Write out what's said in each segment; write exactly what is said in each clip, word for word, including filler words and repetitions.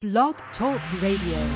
Blog Talk Radio.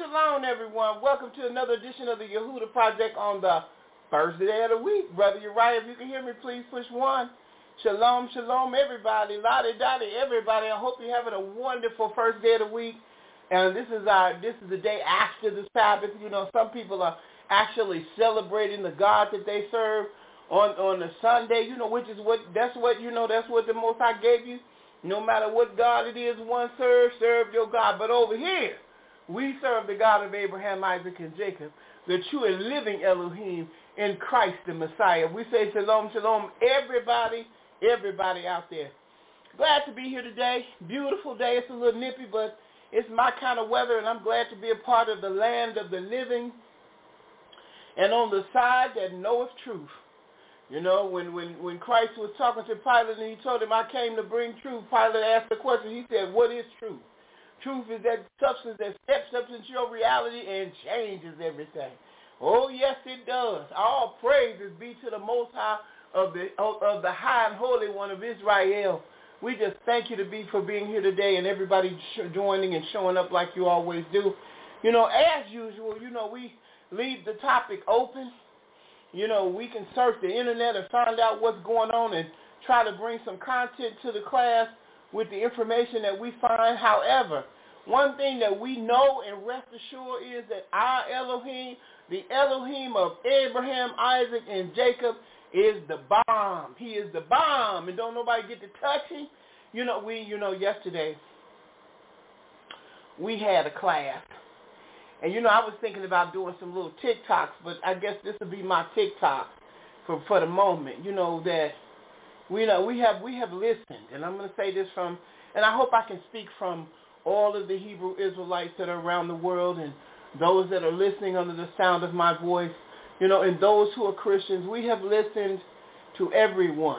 shalom, everyone. Welcome to another edition of the Yehuda Project on the first day of the week. Brother Uriah, if you can hear me, please push one. Shalom, shalom, everybody. Lottie-dottie, everybody. I hope you're having a wonderful first day of the week. And this is our this is the day after the Sabbath. You know, some people are actually celebrating the God that they serve on on the Sunday. You know, which is what that's what you know that's what the Most High gave you. No matter what God it is one serve, serve your God. But over here, we serve the God of Abraham, Isaac, and Jacob, the true and living Elohim in Christ the Messiah. We say shalom, shalom, everybody, everybody out there. Glad to be here today. Beautiful day. It's a little nippy, but it's my kind of weather, and I'm glad to be a part of the land of the living and on the side that knoweth truth. You know, when, when, when Christ was talking to Pilate and he told him, I came to bring truth, Pilate asked the question. He said, what is truth? Truth is that substance that steps up into your reality and changes everything. Oh, yes, it does. All praises be to the Most High of the of the High and Holy One of Israel. We just thank you to be for being here today and everybody joining and showing up like you always do. You know, as usual, you know, we leave the topic open. You know, we can surf the internet and find out what's going on and try to bring some content to the class with the information that we find. However, one thing that we know and rest assured is that our Elohim, the Elohim of Abraham, Isaac, and Jacob, is the bomb. He is the bomb, and don't nobody get to touch him. You know, we, you know, yesterday we had a class, and you know, I was thinking about doing some little TikToks, but I guess this will be my TikTok for for the moment. You know that we know we have we have listened, and I'm going to say this from, and I hope I can speak from all of the Hebrew Israelites that are around the world and those that are listening under the sound of my voice, you know, and those who are Christians. We have listened to everyone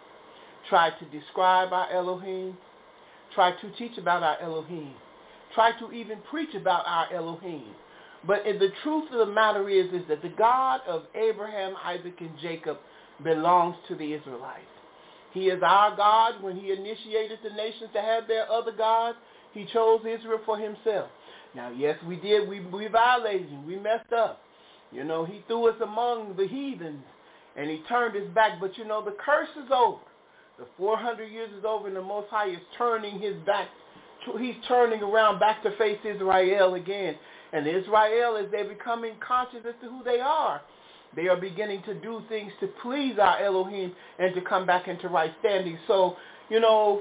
try to describe our Elohim, try to teach about our Elohim, try to even preach about our Elohim. But the truth of the matter is, is that the God of Abraham, Isaac, and Jacob belongs to the Israelites. He is our God. When he initiated the nations to have their other gods, he chose Israel for himself. Now, yes, we did. We, we violated him. We messed up. You know, he threw us among the heathens, and he turned his back. But, you know, the curse is over. The four hundred years is over, and the Most High is turning his back. He's turning around back to face Israel again. And Israel, as they're becoming conscious as to who they are, they are beginning to do things to please our Elohim and to come back into right standing. So, you know,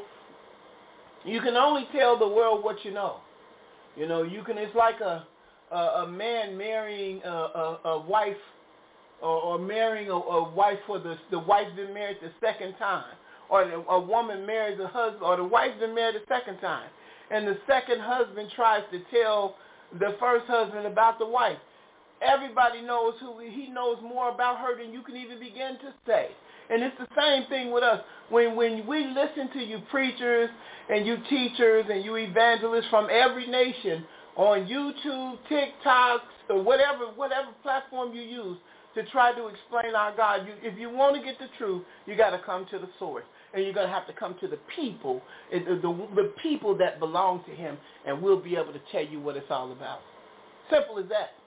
you can only tell the world what you know. You know, you can. It's like a a, a man marrying a, a, a wife, or, or marrying a, a wife for the the wife's been married the second time, or a woman marries a husband, or the wife's been married the second time, and the second husband tries to tell the first husband about the wife. Everybody knows who he knows more about her than you can even begin to say. And it's the same thing with us. When when we listen to you preachers and you teachers and you evangelists from every nation on YouTube, TikToks, or whatever whatever platform you use to try to explain our God, you, if you want to get the truth, you got to come to the source. And you're going to have to come to the people, the, the, the people that belong to him, and we'll be able to tell you what it's all about. Simple as that.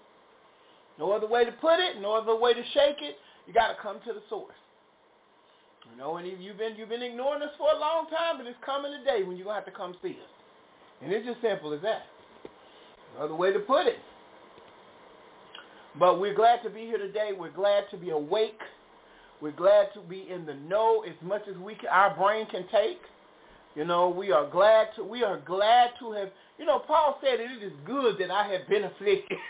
No other way to put it, no other way to shake it. You got to come to the source. You know, and you've been you've been ignoring us for a long time, but it's coming a day when you're going to have to come see us. And it's just simple as that. No other way to put it. But we're glad to be here today. We're glad to be awake. We're glad to be in the know as much as we can, our brain can take. You know, we are glad to we are glad to have, you know, Paul said it is good that I have been afflicted.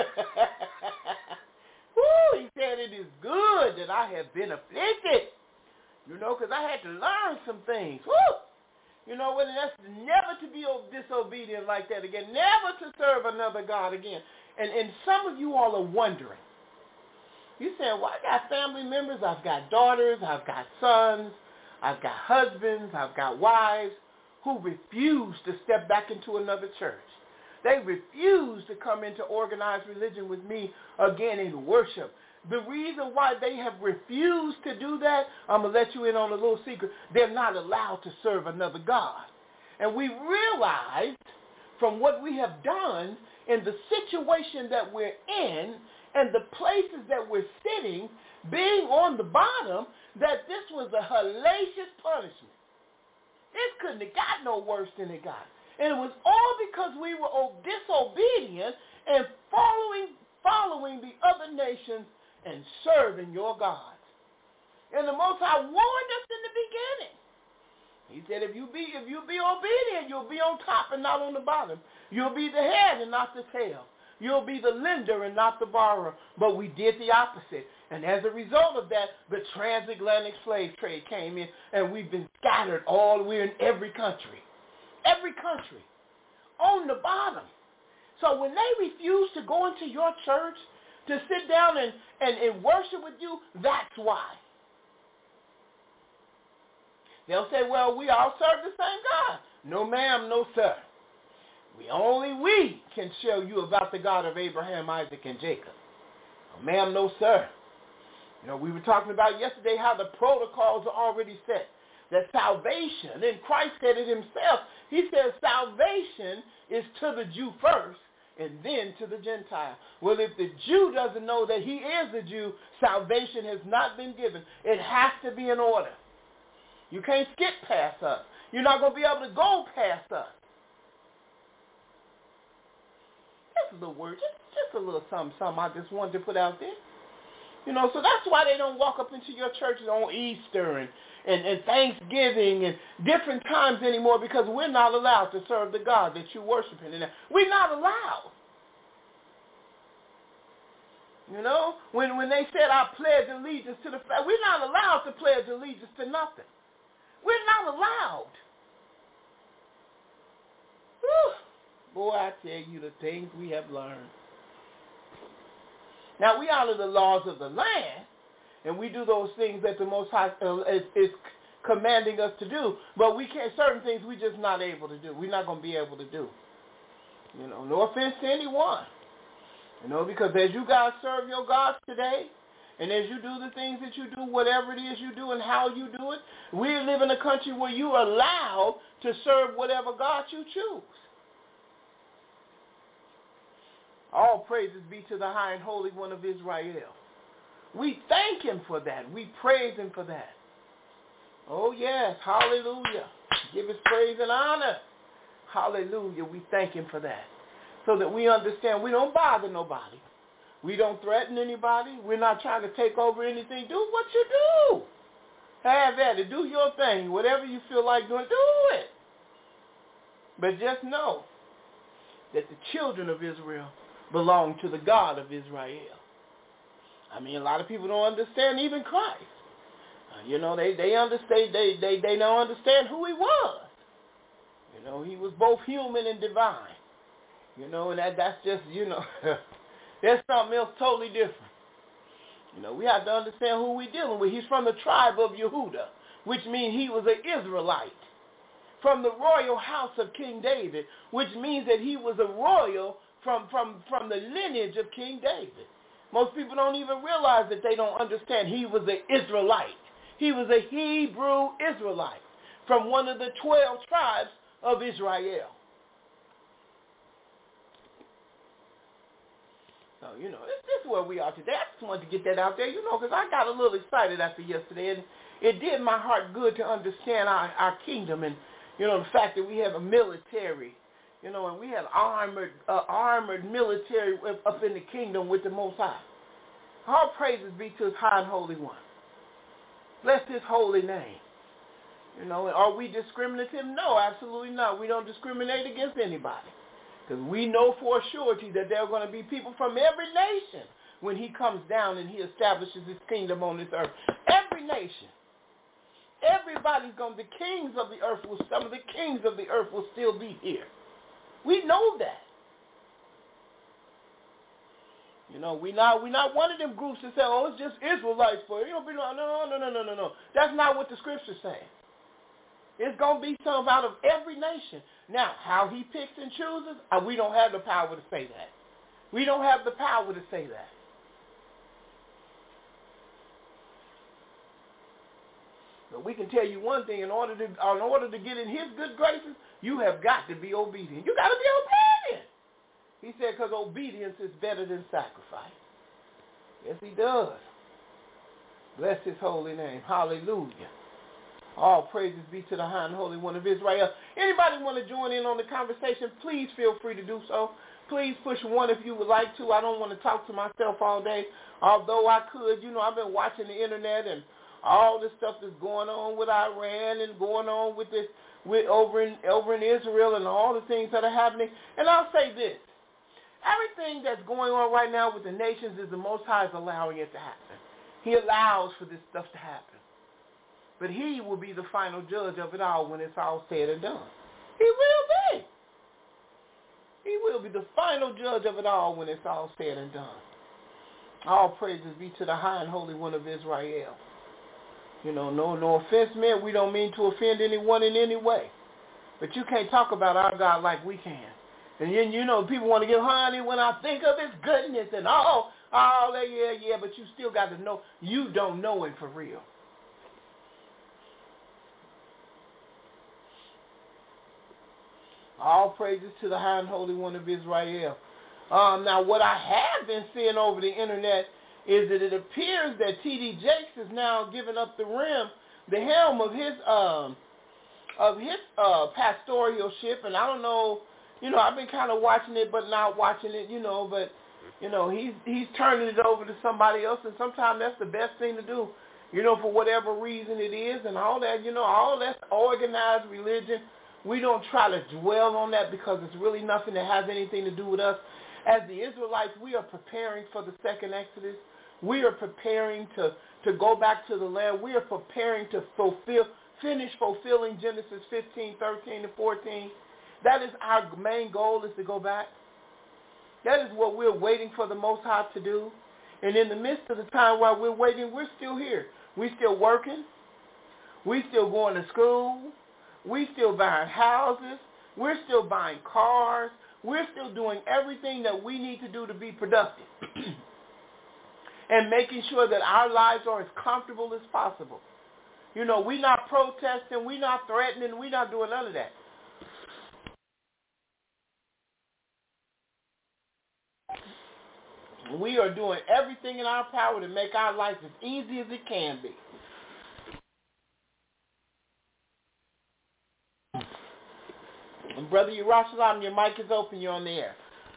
Woo, he said it is good that I have been afflicted. You know, because I had to learn some things. Woo! You know, and that's never to be disobedient like that again. Never to serve another God again. And and some of you all are wondering. You saying, well, I got family members, I've got daughters, I've got sons, I've got husbands, I've got wives who refuse to step back into another church. They refuse to come into organized religion with me again in worship. The reason why they have refused to do that, I'm going to let you in on a little secret, they're not allowed to serve another God. And we realized from what we have done in the situation that we're in and the places that we're sitting, being on the bottom, that this was a hellacious punishment. It couldn't have got no worse than it got. And it was all because we were disobedient and following following the other nations and serving your gods. And the Most High warned us in the beginning. He said, if you be if you be obedient, you'll be on top and not on the bottom. You'll be the head and not the tail. You'll be the lender and not the borrower. But we did the opposite. And as a result of that, the transatlantic slave trade came in, and we've been scattered all, we're in every country. Every country. On the bottom. So when they refuse to go into your church to sit down and, and, and worship with you, that's why. They'll say, well, we all serve the same God. No, ma'am, no, sir. We only we can show you about the God of Abraham, Isaac, and Jacob. No, ma'am, no, sir. You know, we were talking about yesterday how the protocols are already set. That salvation, and Christ said it himself. He says salvation is to the Jew first and then to the Gentile. Well, if the Jew doesn't know that he is a Jew, salvation has not been given. It has to be in order. You can't skip past us. You're not going to be able to go past us. Just a little word, just, just a little something, something I just wanted to put out there. You know, so that's why they don't walk up into your churches on Easter and, and, and Thanksgiving and different times anymore, because we're not allowed to serve the God that you're worshiping. And we're not allowed. You know, when, when they said I pledge allegiance to the flag, we're not allowed to pledge allegiance to nothing. We're not allowed. Whew. Boy, I tell you the things we have learned. Now, we honor the laws of the land, and we do those things that the Most High is, is commanding us to do, but we can't, certain things we're just not able to do. We're not going to be able to do. You know, no offense to anyone. You know, because as you guys serve your gods today, and as you do the things that you do, whatever it is you do and how you do it, we live in a country where you are allowed to serve whatever God you choose. All praises be to the high and holy one of Israel. We thank him for that. We praise him for that. Oh, yes. Hallelujah. Give us praise and honor. Hallelujah. We thank him for that. So that we understand we don't bother nobody. We don't threaten anybody. We're not trying to take over anything. Do what you do. Have at it. Do your thing. Whatever you feel like doing, do it. But just know that the children of Israel belong to the God of Israel. I mean, a lot of people don't understand even Christ. Uh, you know, they, they understand, they, they, they don't understand who he was. You know, he was both human and divine. You know, and that, that's just, you know, that's something else totally different. You know, we have to understand who we're dealing with. He's from the tribe of Yehuda, which means he was an Israelite. From the royal house of King David, which means that he was a royal from, from, from the lineage of King David. Most people don't even realize that they don't understand he was an Israelite. He was a Hebrew Israelite from one of the twelve tribes of Israel. So, you know, this, this is where we are today. I just wanted to get that out there, you know, because I got a little excited after yesterday, and it did my heart good to understand our, our kingdom and, you know, the fact that we have a military, you know, and we have armored uh, armored military up in the kingdom with the Most High. All praises be to his high and holy one. Bless his holy name. You know, are we discriminative? No, absolutely not. We don't discriminate against anybody. Because we know for a surety that there are going to be people from every nation when he comes down and he establishes his kingdom on this earth. Every nation. Everybody's going to, the kings of the earth, will, some of the kings of the earth will still be here. We know that. You know, we not we not one of them groups that say, oh, it's just Israelites for you. Know, no, no, no, no, no, no, no. That's not what the scripture's saying. It's going to be some out of every nation. Now, how he picks and chooses, uh, we don't have the power to say that. We don't have the power to say that. But we can tell you one thing, in order to in order to get in his good graces, you have got to be obedient. You got to be obedient. He said, because obedience is better than sacrifice. Yes, he does. Bless his holy name. Hallelujah. All praises be to the high and holy one of Israel. Anybody want to join in on the conversation, please feel free to do so. Please push one if you would like to. I don't want to talk to myself all day. Although I could, you know, I've been watching the internet and all the stuff that's going on with Iran and going on with this with over in over in Israel and all the things that are happening. And I'll say this. Everything that's going on right now with the nations is the Most High is allowing it to happen. He allows for this stuff to happen. But he will be the final judge of it all when it's all said and done. He will be. He will be the final judge of it all when it's all said and done. All praises be to the high and holy one of Israel. You know, no no offense meant. We don't mean to offend anyone in any way. But you can't talk about our God like we can. And then, you know, people want to get honey when I think of his goodness and all, all that, yeah, yeah, but you still got to know you don't know him for real. All praises to the high and holy one of Israel. Um, now, what I have been seeing over the internet is that it appears that T D Jakes is now giving up the rim, the helm of his um, of his uh, pastoralship, and I don't know, you know, I've been kind of watching it, but not watching it, you know, but you know, he's he's turning it over to somebody else, and sometimes that's the best thing to do, you know, for whatever reason it is, and all that, you know, all that's organized religion. We don't try to dwell on that because it's really nothing that has anything to do with us. As the Israelites, we are preparing for the second Exodus. We are preparing to, to go back to the land. We are preparing to fulfill, finish fulfilling Genesis fifteen, thirteen, and fourteen. That is our main goal, is to go back. That is what we're waiting for the Most High to do. And in the midst of the time while we're waiting, we're still here. We're still working. We're still going to school. We're still buying houses. We're still buying cars. We're still doing everything that we need to do to be productive and making sure that our lives are as comfortable as possible. You know, we're not protesting. We're not threatening. We're not doing none of that. We are doing everything in our power to make our life as easy as it can be. And Brother Yerushalayim, your mic is open. You're on the air.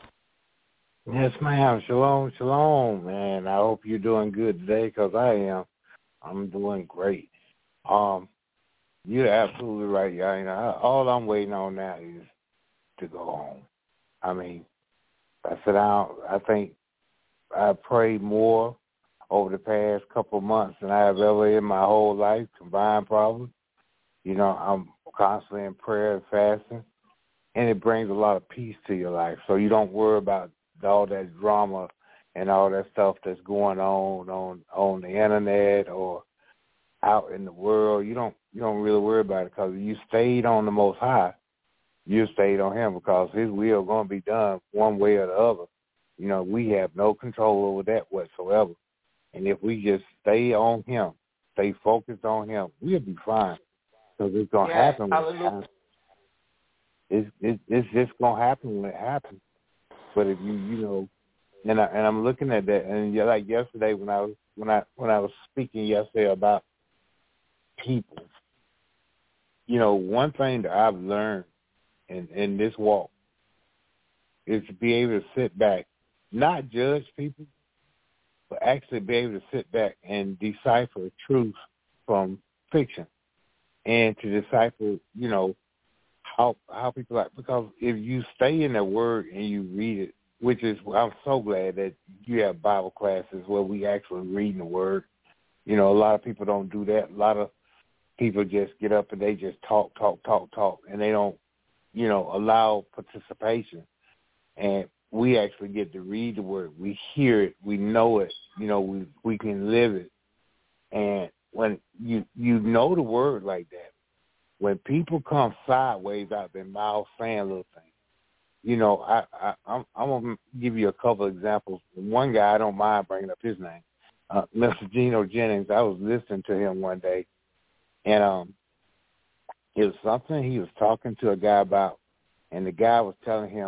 Yes, ma'am. Shalom, shalom, man. I hope you're doing good today, because I am. I'm doing great. Um, you're absolutely right. You know, all I'm waiting on now is to go home. I mean, I sit down. I think I prayed more over the past couple of months than I have ever in my whole life, combined probably. You know, I'm constantly in prayer and fasting. And it brings a lot of peace to your life, so you don't worry about all that drama and all that stuff that's going on on on the internet or out in the world. You don't you don't really worry about it, because you stayed on the Most High. You stayed on Him, because His will is going to be done one way or the other. You know, we have no control over that whatsoever. And if we just stay on Him, stay focused on Him, we'll be fine, because it's going to yeah, happen when it happens. It's, it's it's just gonna happen when it happens. But if you you know, and I, and I'm looking at that, and like yesterday when I was when I when I was speaking yesterday about people, you know, one thing that I've learned in in this walk is to be able to sit back, not judge people, but actually be able to sit back and decipher truth from fiction, and to decipher, you know, How how people are, because if you stay in the Word and you read it, which is, I'm so glad that you have Bible classes where we actually read the Word. You know, a lot of people don't do that. A lot of people just get up and they just talk, talk, talk, talk, and they don't, you know, allow participation. And we actually get to read the Word. We hear it. We know it. You know, we we can live it. And when you you know the Word like that, when people come sideways out their mouth saying little things, you know, I, I, I'm, I'm going to give you a couple of examples. One guy, I don't mind bringing up his name, uh, Mister Geno Jennings. I was listening to him one day, and um, it was something he was talking to a guy about, and the guy was telling him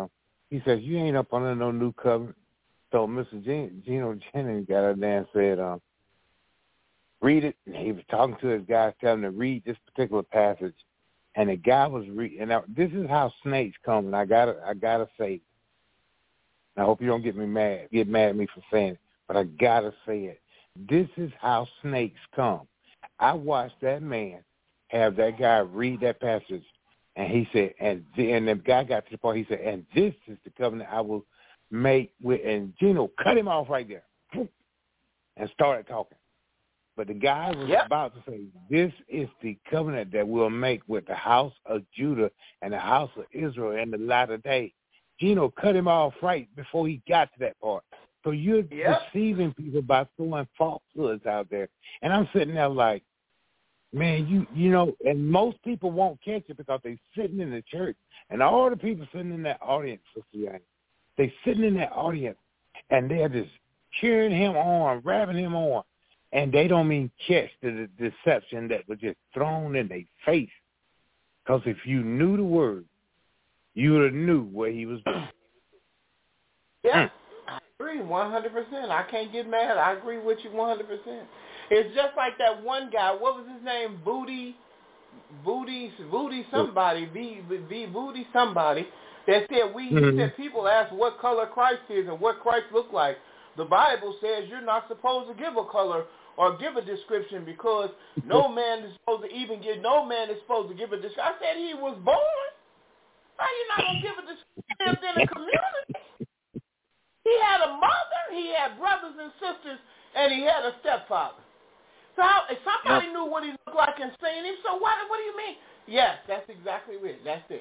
He says, you ain't up under no new covenant. So Mister Gen- Geno Jennings got up there and said, um, read it. And he was talking to his guys, telling him to read this particular passage. And the guy was reading. And now, this is how snakes come. And I gotta, I gotta say, and I hope you don't get me mad, get mad at me for saying it, but I gotta say it. This is how snakes come. I watched that man have that guy read that passage, and he said, and the, and the guy got to the point. He said, and this is the covenant I will make with. And Geno cut him off right there, and started talking. But the guy was yep. about to say, this is the covenant that we'll make with the house of Judah and the house of Israel in the latter day. Geno cut him off right before he got to that part. So you're yep. deceiving people by throwing falsehoods out there. And I'm sitting there like, man, you you know, and most people won't catch it because they're sitting in the church. And all the people sitting in that audience, they're sitting in that audience, and they're just cheering him on, rapping him on. And they don't mean catch the, the deception that was just thrown in their face. Because if you knew the word, you would have knew what he was doing. Yeah, mm. I agree one hundred percent. I can't get mad. I agree with you one hundred percent. It's just like that one guy. What was his name? Booty, Booty, Booty somebody. V, V, Booty somebody. That said, we mm-hmm. he said people ask what color Christ is and what Christ looked like. The Bible says you're not supposed to give a color or give a description because no man is supposed to even give, no man is supposed to give a description. I said he was born. How you not going to give a description in a community? He had a mother, he had brothers and sisters, and he had a stepfather. So how, if somebody knew what he looked like and seen him, so what, what do you mean? Yes, that's exactly it. That's it.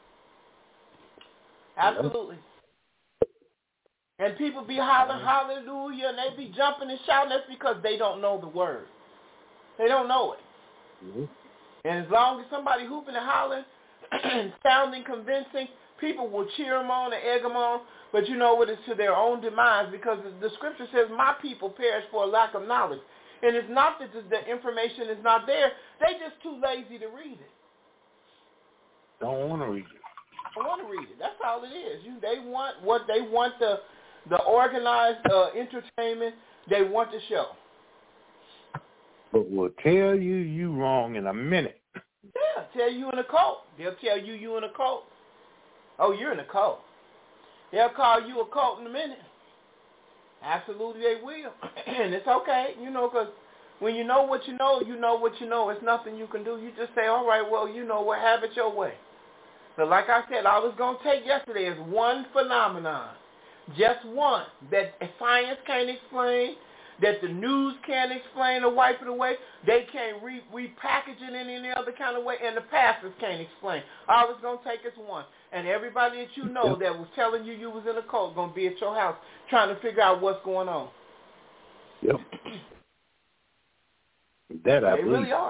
Absolutely. And people be hollering hallelujah, and they be jumping and shouting. That's because they don't know the word. They don't know it. Mm-hmm. And as long as somebody hooping and hollering and sounding convincing, people will cheer them on and egg them on. But you know what? It's to their own demise because the scripture says, my people perish for a lack of knowledge. And it's not that the information is not there. They just too lazy to read it. Don't want to read it. Don't want to read it. That's all it is. You, they want what they want the the organized uh, entertainment. They want the show. But we'll tell you you wrong in a minute. Yeah, tell you in a cult. They'll tell you you in a cult. Oh, you're in a cult. They'll call you a cult in a minute. Absolutely they will. And it's okay, you know, because when you know what you know, you know what you know. It's nothing you can do. You just say, all right, well, you know what, have it your way. But like I said, I was going to take yesterday as one phenomenon, just one, that science can't explain, that the news can't explain or wipe it away. They can't re- repackage it in any other kind of way, and the pastors can't explain. I was going to take as one. And everybody that you know that was telling you you was in a cult going to be at your house trying to figure out what's going on. Yep. That I They believe. really are.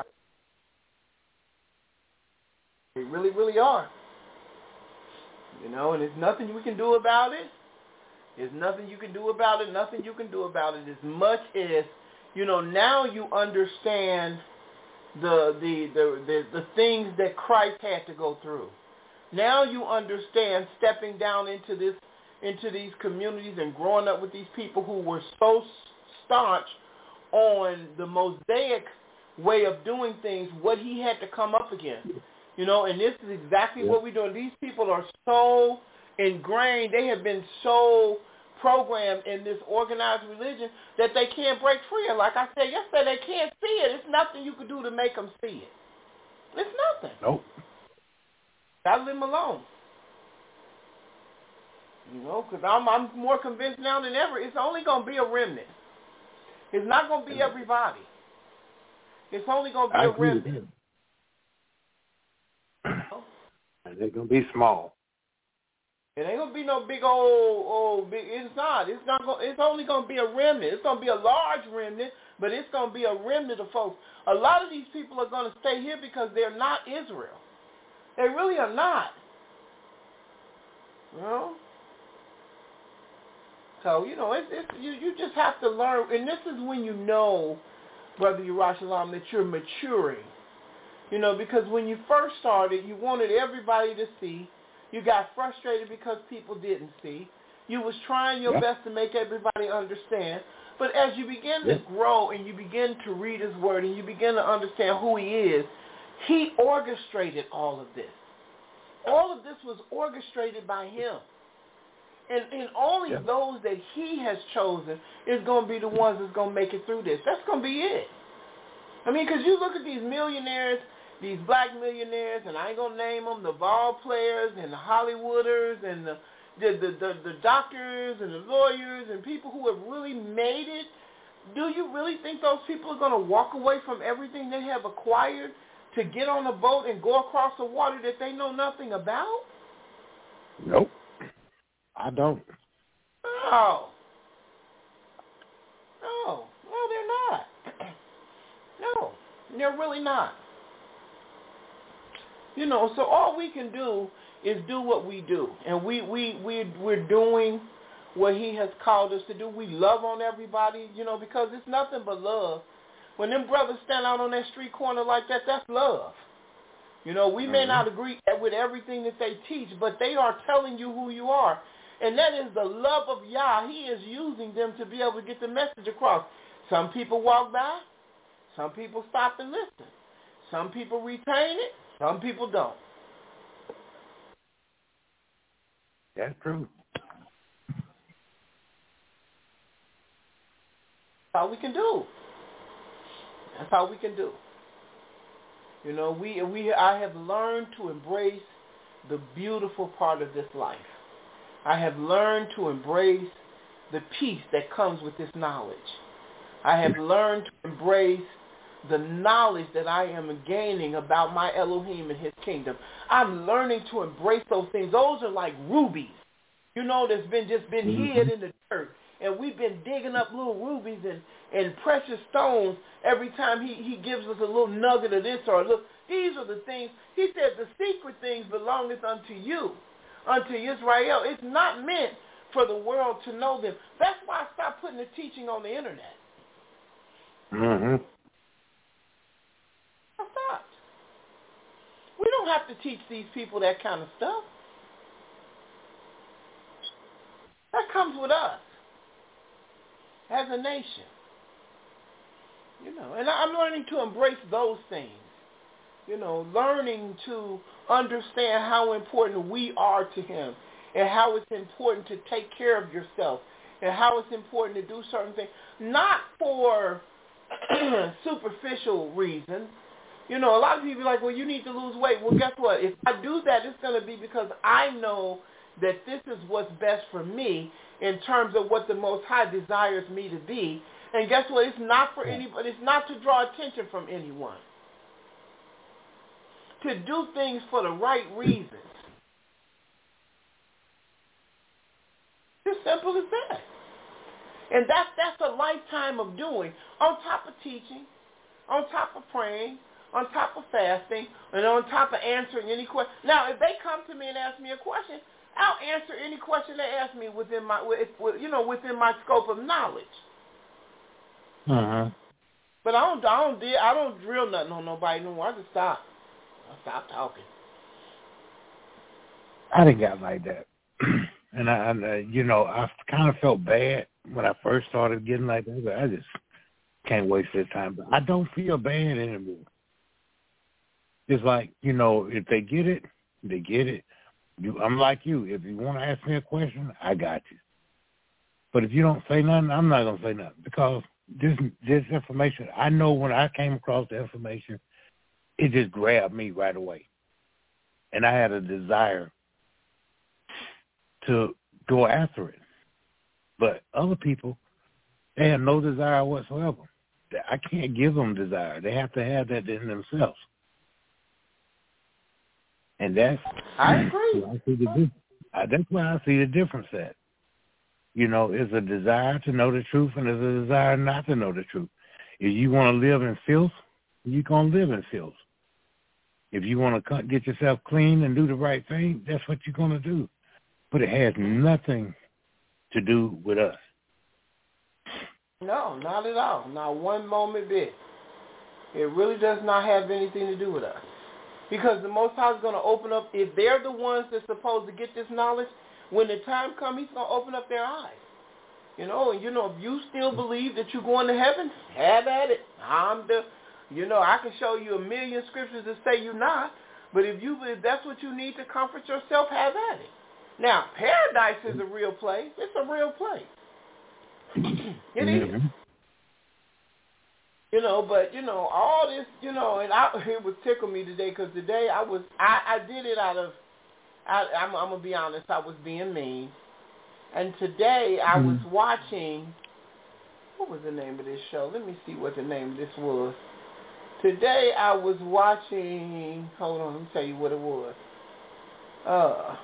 They really, really are. You know, and there's nothing we can do about it. There's nothing you can do about it, nothing you can do about it as much as, you know, now you understand the the the, the, the things that Christ had to go through. Now you understand stepping down into this into these communities and growing up with these people who were so staunch on the Mosaic way of doing things, what he had to come up against. You know, and this is exactly yeah. what we're doing. These people are so ingrained, they have been so programmed in this organized religion that they can't break free. And like I said yesterday, they can't see it. It's nothing you can do to make them see it. It's nothing. Nope. Gotta leave them alone. You know, because I'm, I'm more convinced now than ever, it's only going to be a remnant. It's not going to be everybody. It's only going to be I a remnant. And they're going to be small. It ain't going to be no big old, old big, it's not. It's not going, it's only going to be a remnant. It's going to be a large remnant, but it's going to be a remnant of folks. A lot of these people are going to stay here because they're not Israel. They really are not. You know? So, you know, it's, it's, you, you just have to learn, and this is when you know, Brother Yerushalayim, that you're maturing. You know, because when you first started, you wanted everybody to see You got frustrated because people didn't see. You was trying your yep. best to make everybody understand. But as you begin to yep. grow and you begin to read his word and you begin to understand who he is, he orchestrated all of this. All of this was orchestrated by him. And, and only yep. those that he has chosen is going to be the ones that's going to make it through this. That's going to be it. I mean, because you look at these millionaires, these black millionaires, and I ain't going to name them, the ball players and the Hollywooders and the The, the, the, the doctors and the lawyers and people who have really made it, do you really think those people are going to walk away from everything they have acquired to get on a boat and go across the water that they know nothing about? Nope. I don't. No. No. No, they're not. No, they're really not. You know, so all we can do is do what we do. And we, we, we, we're doing what he has called us to do. We love on everybody, you know, because it's nothing but love. When them brothers stand out on that street corner like that, that's love. You know, we may mm-hmm. not agree with everything that they teach, but they are telling you who you are. And that is the love of Yah. He is using them to be able to get the message across. Some people walk by. Some people stop and listen. Some people retain it. Some people don't. That's true. That's all we can do. That's all we can do. You know, we we I have learned to embrace the beautiful part of this life. I have learned to embrace the peace that comes with this knowledge. I have learned to embrace the knowledge that I am gaining about my Elohim and his kingdom. I'm learning to embrace those things. Those are like rubies, you know, that's been just been mm-hmm. hid in the dirt. And we've been digging up little rubies and, and precious stones every time he, he gives us a little nugget of this or a little. These are the things. He said the secret things belongeth unto you, unto Israel. It's not meant for the world to know them. That's why I stopped putting the teaching on the internet. Mm-hmm. I stopped. We don't have to teach these people that kind of stuff. That comes with us as a nation. You know, and I'm learning to embrace those things. You know, learning to understand how important we are to him and how it's important to take care of yourself and how it's important to do certain things, not for superficial reasons. You know, a lot of people are like, well, you need to lose weight. Well, guess what? If I do that, it's going to be because I know that this is what's best for me in terms of what the Most High desires me to be. And guess what? It's not for anybody. It's not to draw attention from anyone. To do things for the right reasons. It's simple as that. And that's, that's a lifetime of doing, on top of teaching, on top of praying, on top of fasting, and on top of answering any question. Now, if they come to me and ask me a question, I'll answer any question they ask me within my, you know, within my scope of knowledge. Uh-huh. But I don't, I don't, I don't drill nothing on nobody no more. I just stop. I stop talking. I didn't got like that, and I, and, uh, you know, I kind of felt bad when I first started getting like that. But I just can't waste their time. But I don't feel bad anymore. It's like, you know, if they get it, they get it. You, I'm like you. If you want to ask me a question, I got you. But if you don't say nothing, I'm not going to say nothing because this this information, I know when I came across the information, it just grabbed me right away. And I had a desire to go after it. But other people, they have no desire whatsoever. I can't give them desire. They have to have that in themselves. And that's I agree. I see the, that's where I see the difference at. You know, it's a desire to know the truth and it's a desire not to know the truth. If you want to live in filth, you're going to live in filth. If you want to get yourself clean and do the right thing, that's what you're going to do. But it has nothing to do with us. No, not at all. Not one moment bit. It really does not have anything to do with us. Because the Most High is going to open up, if they're the ones that's supposed to get this knowledge, when the time comes, he's going to open up their eyes. You know, and you know, if you still believe that you're going to heaven, have at it. I'm the, you know, I can show you a million scriptures that say you're not, but if you, if that's what you need to comfort yourself, have at it. Now, paradise is a real place. It's a real place. It mm-hmm. is. You know, but, you know, all this, you know, and I, it would tickle me today because today I was, I, I did it out of, I, I'm, I'm going to be honest, I was being mean. And today I was watching, what was the name of this show? Let me see what the name of this was. Today I was watching, hold on, let me tell you what it was. Uh,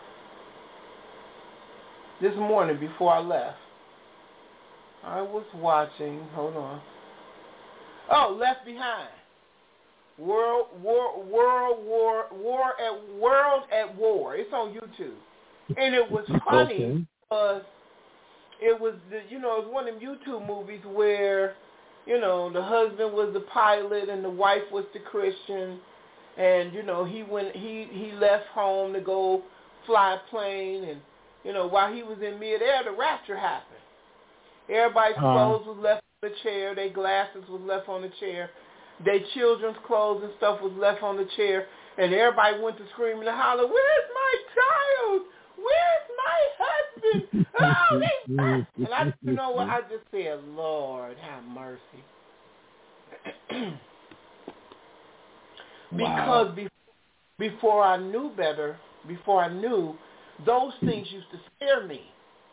this morning before I left, I was watching, hold on. Oh, Left Behind. World War World War War at World at War. It's on YouTube. And it was funny okay. because it was the, you know, it was one of them YouTube movies where, you know, the husband was the pilot and the wife was the Christian, and you know, he went he he left home to go fly a plane, and you know, while he was in midair, the rapture happened. Everybody's uh-huh. clothes was left on the chair, their glasses was left on the chair, their children's clothes and stuff was left on the chair, and everybody went to screaming and holler, "Where's my child? Where's my husband? Oh, they back!" And I, you know what? I just said, Lord, have mercy. Because wow. be- before I knew better, before I knew, those things used to scare me.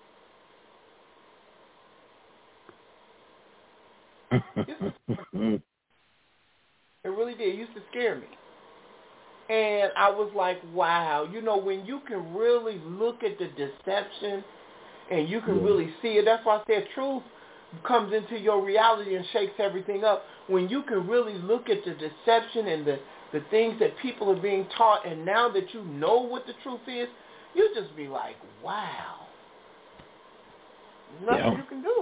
It really did. It used to scare me. And I was like, wow, you know, when you can really look at the deception and you can yeah. really see it, that's why I said truth comes into your reality and shakes everything up. When you can really look at the deception and the, the things that people are being taught, and now that you know what the truth is, you just be like, wow. Nothing yeah. you can do.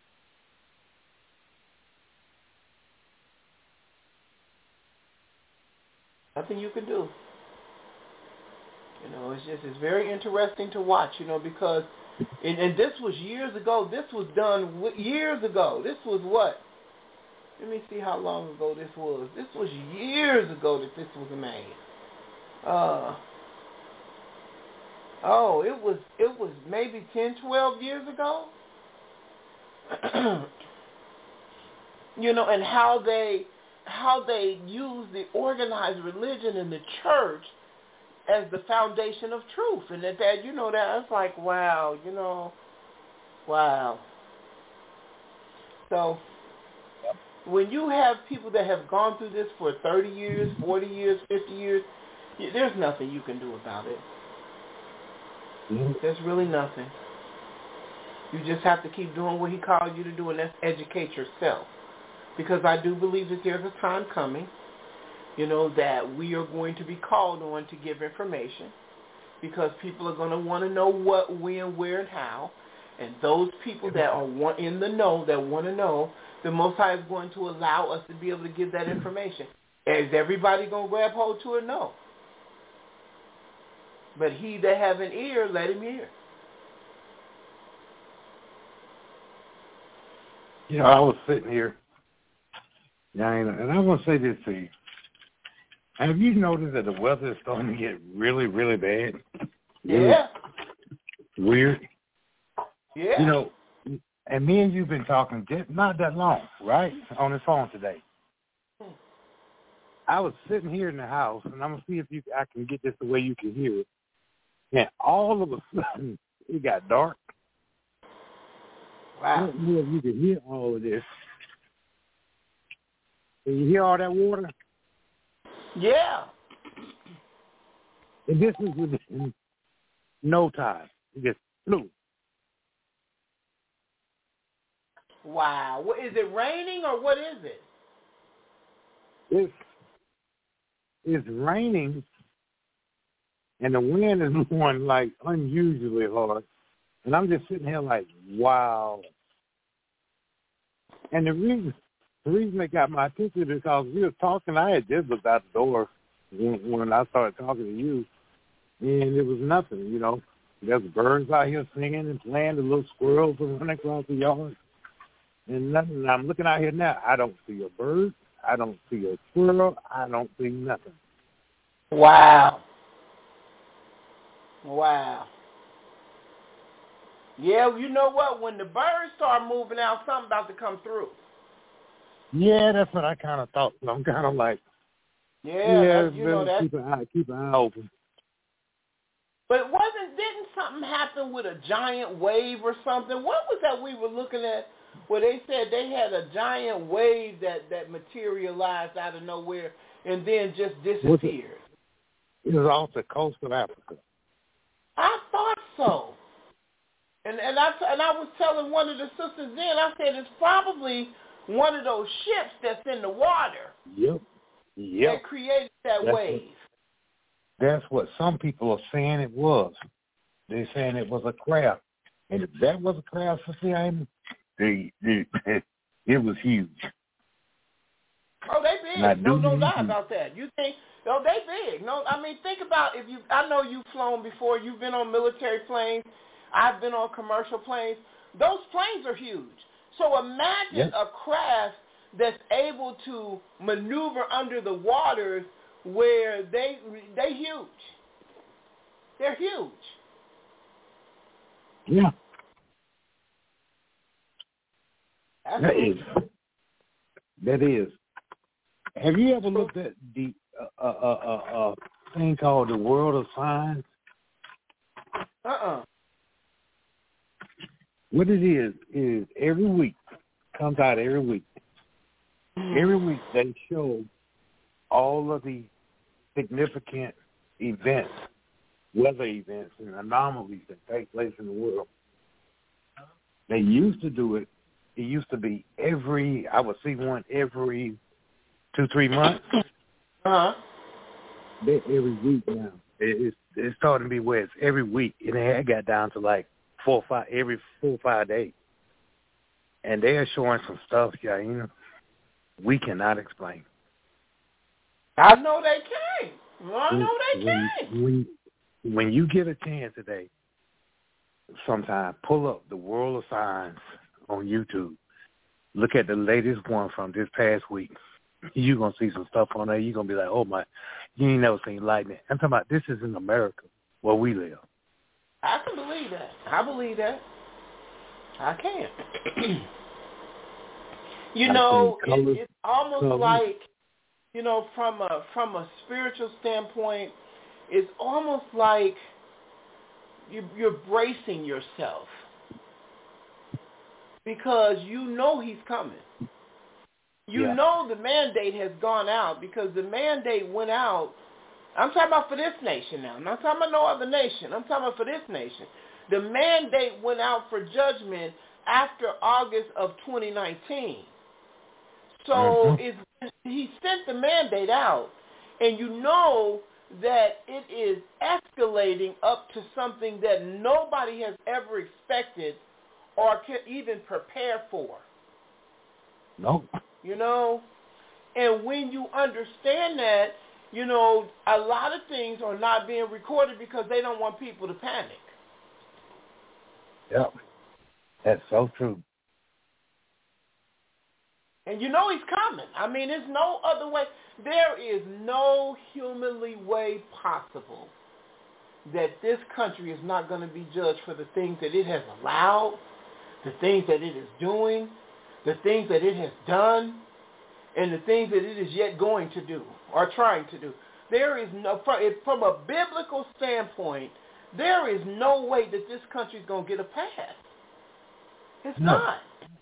Nothing you can do. You know, it's just, it's very interesting to watch, you know, because, and, and this was years ago. This was done years ago. This was what? Let me see how long ago this was. This was years ago that this was made. Uh, oh, it was, it was maybe ten, twelve years ago. You know, and how they, how they use the organized religion in the church as the foundation of truth. And that, that you know, that it's like, wow, you know, wow. So when you have people that have gone through this for thirty years, forty years, fifty years, there's nothing you can do about it. Mm-hmm. There's really nothing. You just have to keep doing what he called you to do, and that's educate yourself. Because I do believe that there's a time coming, you know, that we are going to be called on to give information, because people are going to want to know what, when, where, and how. And those people that are in the know, that want to know, the Most High is going to allow us to be able to give that information. Is everybody going to grab hold to it? No. But he that have an ear, let him hear. You know, I was sitting here, Diana, and I want to say this to you. Have you noticed that the weather is starting to get really, really bad? Yeah. Weird. Yeah. You know, and me and you've been talking just not that long, right, on the phone today. I was sitting here in the house, and I'm going to see if you, I can get this the way you can hear it. And all of a sudden, it got dark. Wow. I don't know if you can hear all of this. Can you hear all that water? Yeah. And this is within no time. It just flew. Wow. What, is it raining or what is it? It's, it's raining, and the wind is blowing like unusually hard. And I'm just sitting here like, wow. And the reason, the reason it got my attention is because we were talking. I had just looked out the door when, when I started talking to you, and it was nothing, you know. There's birds out here singing and playing, the little squirrels are running across the yard, and nothing. And I'm looking out here now. I don't see a bird. I don't see a squirrel. I don't see nothing. Wow. Wow. Yeah, you know what? When the birds start moving out, something about to come through. Yeah, that's what I kind of thought. I'm kind of like, yeah, yeah, that's, you know, that's, keep an eye, keep an eye open. But wasn't didn't something happen with a giant wave or something? What was that we were looking at where they said they had a giant wave that, that materialized out of nowhere and then just disappeared? It was off the coast of Africa. I thought so. And and I and I was telling one of the sisters then, I said it's probably one of those ships that's in the water. Yep. Yep. That created that that's wave. What, that's what some people are saying it was. They're saying it was a craft. And if that was a craft, Sister Amy, they, they, it was huge. Oh, they big. No, no lie about that. You think, no, they big. No, I mean, think about if you, I know you've flown before. You've been on military planes. I've been on commercial planes. Those planes are huge. So imagine yep. a craft that's able to maneuver under the waters where they they huge. They're huge. Yeah. That's that is. That is. Have you ever looked at the uh, uh, uh, uh, thing called the World of Signs? Uh-uh. What it is, is every week, comes out every week. Every week they show all of the significant events, weather events, and anomalies that take place in the world. They used to do it. It used to be every, I would see one every two, three months. Uh-huh. They're every week now. It's, it's starting to be where it's every week, and it got down to like four or five, every four or five days. And they are showing some stuff, yeah, you know, we cannot explain. I know they can. I know they when, can. When, when you get a chance today, sometime, pull up the World of Signs on YouTube. Look at the latest one from this past week. You're going to see some stuff on there. You're going to be like, oh, my, you ain't never seen lightning. I'm talking about this is in America where we live. I can believe that. I believe that. I can. you I know, color, it, it's almost color. like, you know, from a from a spiritual standpoint, it's almost like you, you're bracing yourself because you know he's coming. You yeah. know the mandate has gone out because the mandate went out. I'm talking about for this nation now. I'm not talking about no other nation. I'm talking about for this nation. The mandate went out for judgment after August of twenty nineteen. So mm-hmm. it's, he sent the mandate out, and you know that it is escalating up to something that nobody has ever expected or can even prepare for. Nope. You know? And when you understand that, you know, a lot of things are not being recorded because they don't want people to panic. Yep. That's so true. And you know he's coming. I mean, there's no other way. There is no humanly way possible that this country is not going to be judged for the things that it has allowed, the things that it is doing, the things that it has done, and the things that it is yet going to do or trying to do. There is no, from a biblical standpoint, there is no way that this country is going to get a pass. It's no. not.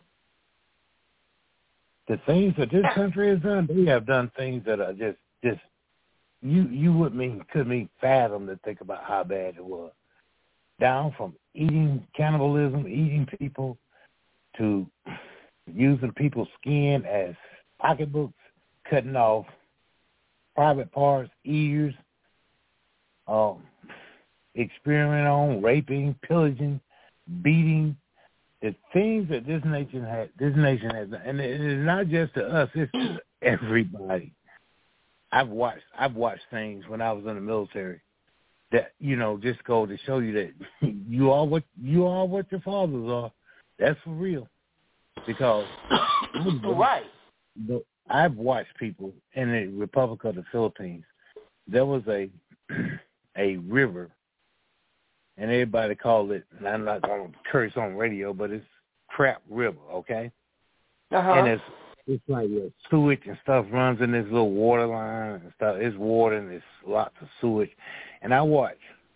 The things that this country has done, they have done things that are just, just you you wouldn't mean, couldn't even fathom to think about how bad it was. Down from eating cannibalism, eating people, to using people's skin as pocketbooks, cutting off private parts, ears, um, experimenting on, raping, pillaging, beating. The things that this nation had, this nation has done, and it is not just to us, it's to everybody. I've watched I've watched things when I was in the military that, you know, just go to show you that you are what you are what your fathers are. That's for real. Because right. the, I've watched people in the Republic of the Philippines. There was a a river, and everybody called it, and I'm not going to curse on radio, but it's Crap River, okay? Uh-huh. And it's it's like a sewage and stuff runs in this little water line and stuff. It's water and there's lots of sewage. And I watch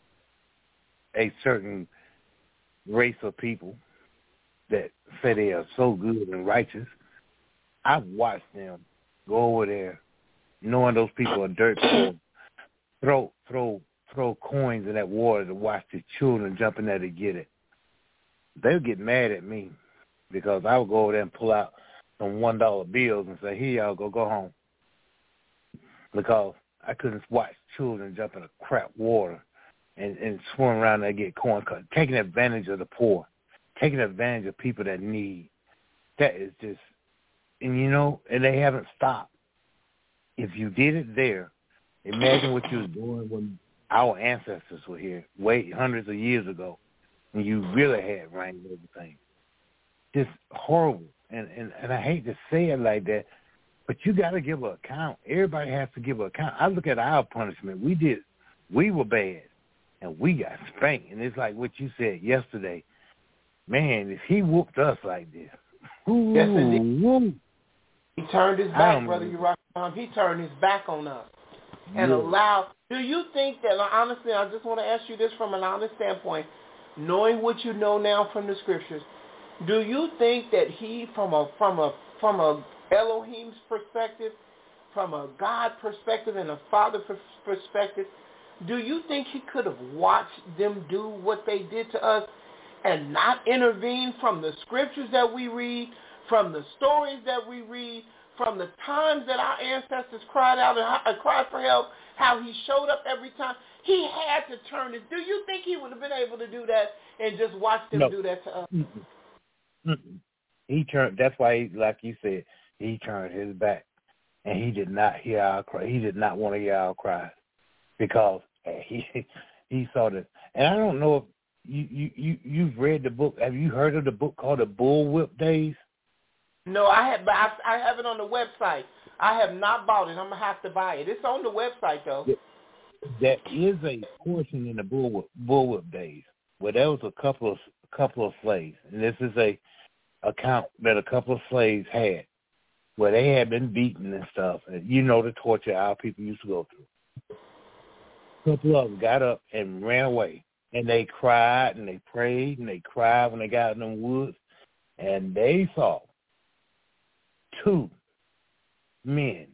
a certain race of people that say they are so good and righteous. I've watched them go over there, knowing those people are dirt poor, throw throw throw coins in that water to watch the children jump in there to get it. They'll get mad at me because I would go over there and pull out some one dollar bills and say, "Here y'all go, go home," because I couldn't watch children jump in a crap water and, and swim around there and get corn cut, taking advantage of the poor, taking advantage of people that need. That is just, and you know, and they haven't stopped. If you did it there, imagine what you was doing when our ancestors were here, way hundreds of years ago, and you really had rain and everything. Just horrible. And, and and I hate to say it like that, but you got to give an account. Everybody has to give an account. I look at our punishment. We did, we were bad, and we got spanked. And it's like what you said yesterday. Man, if he whooped us like this, ooh, yes, indeed. Woo. He turned his back, brother. You right. Um, he turned his back on us and yeah. allowed. Do you think that, honestly, I just want to ask you this from an honest standpoint, knowing what you know now from the scriptures, do you think that he, from a from a from a Elohim's perspective, from a God perspective and a Father perspective, do you think he could have watched them do what they did to us and not intervene from the scriptures that we read, from the stories that we read, from the times that our ancestors cried out and cried for help, how he showed up every time? He had to turn it. Do you think he would have been able to do that and just watch them no. do that to us? Mm-mm. Mm-mm. He turned. That's why, he, like you said, he turned his back, and he did not hear our cry. He did not want to hear our cries because he he saw this. And I don't know if you you you you've read the book. Have you heard of the book called The Bullwhip Days? No, I have, but I, I have it on the website. I have not bought it. I'm gonna have to buy it. It's on the website though. There is a portion in the Bullwhip, Bullwhip Days where there was a couple of a couple of slaves, and this is a account that a couple of slaves had where they had been beaten and stuff, and you know the torture our people used to go through. A couple of them got up and ran away, and they cried and they prayed and they cried when they got in the woods, and they saw two men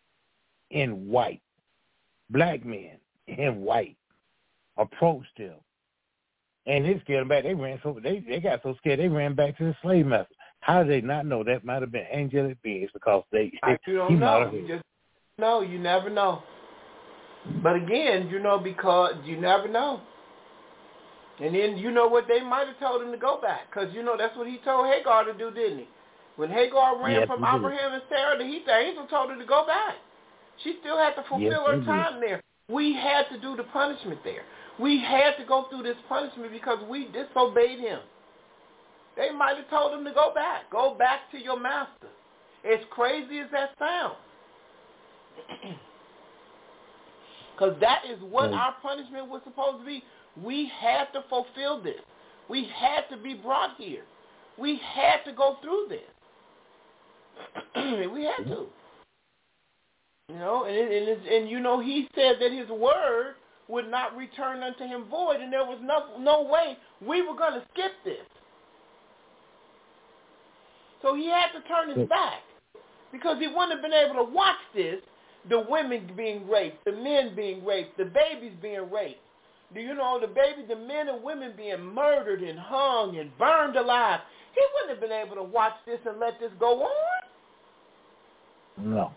in white, black men in white, approached them. And it scared them back. They ran so they, they got so scared they ran back to the slave master. How did they not know that might have been angelic beings? Because they, I, they you don't he know. You just know. You never know. But again, you know, because you never know. And then you know what, they might have told him to go back, because you know that's what he told Hagar to do, didn't he? When Hagar ran yes, from Abraham and Sarah, the, he, the angel told her to go back. She still had to fulfill yes, her time there. We had to do the punishment there. We had to go through this punishment because we disobeyed him. They might have told him to go back. Go back to your master. As crazy as that sounds. Because that is what our punishment was supposed to be. We had to fulfill this. We had to be brought here. We had to go through this. We had to. You know, and, it, and, it's, and you know, he said that his word would not return unto him void, and there was no, no way we were going to skip this. So he had to turn his back because he wouldn't have been able to watch this, the women being raped, the men being raped, the babies being raped. Do you know, the baby, the men and women being murdered and hung and burned alive. He wouldn't have been able to watch this and let this go on. No.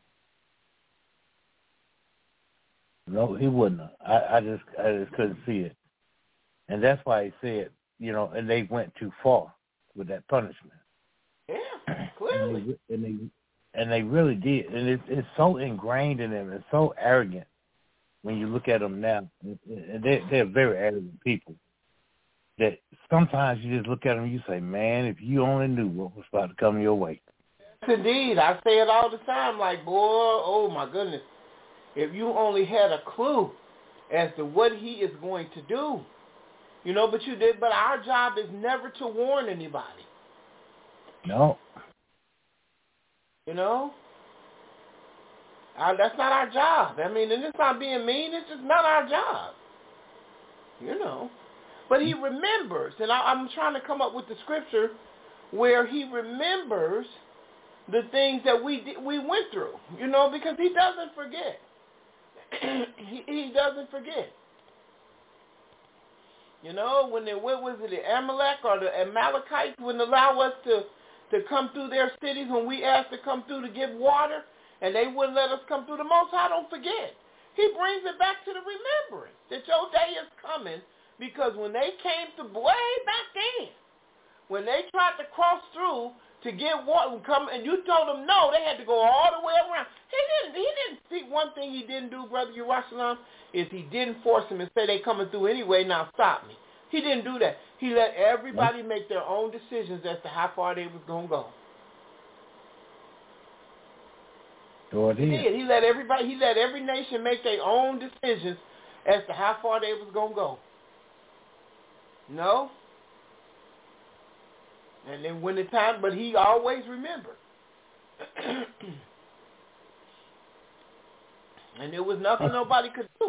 No, he wouldn't have. I, I just I just couldn't see it. And that's why he said, you know, and they went too far with that punishment. Yeah, clearly. And they, and and they really did. And it, it's so ingrained in them. It's so arrogant when you look at them now. They're, they're very arrogant people that sometimes you just look at them and you say, man, if you only knew what was about to come your way. Yes, indeed. I say it all the time, like, boy, oh, my goodness. If you only had a clue as to what he is going to do, you know, but you did. But our job is never to warn anybody. No. You know? Uh, that's not our job. I mean, and it's not being mean. It's just not our job. You know? But he remembers, and I, I'm trying to come up with the scripture where he remembers the things that we did, we went through, you know, because he doesn't forget. he, he doesn't forget. You know, when they, what was it, the Amalek or the Amalekites wouldn't allow us to, to come through their cities when we asked to come through to get water, and they wouldn't let us come through. The Most High don't forget. He brings it back to the remembrance that your day is coming, because when they came to way back then, when they tried to cross through to get water, come and you told them no, they had to go all the way around. He didn't. He didn't see one thing he didn't do, Brother Yerushalayim, is he didn't force them and say they coming through anyway. Now stop me. He didn't do that. He let everybody make their own decisions as to how far they was gonna go. Sure he did. He let everybody. He let every nation make their own decisions as to how far they was gonna go. No. And then when the time, but he always remembered. And there was nothing nobody could do.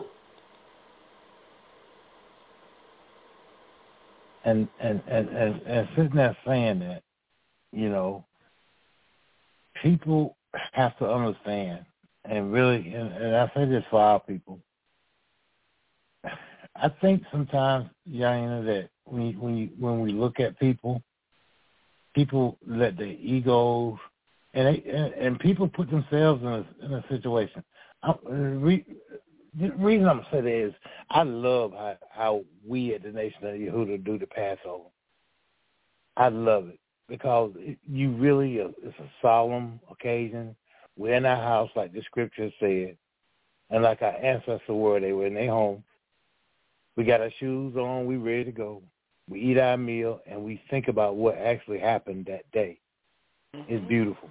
And and, and, and, and sitting there saying that, you know, people have to understand, and really, and, and I say this for our people, I think sometimes, Yaina, that when you, when you, when we look at people, people let their egos, and they, and, and people put themselves in a, in a situation. I, re, the reason I'm saying that is I love how, how we at the Nation of Yehuda do the Passover. I love it because it, you really, uh, it's a solemn occasion. We're in our house like the scripture said, and like our ancestors were, they were in their home. We got our shoes on, we ready to go. We eat our meal, and we think about what actually happened that day. Mm-hmm. It's beautiful.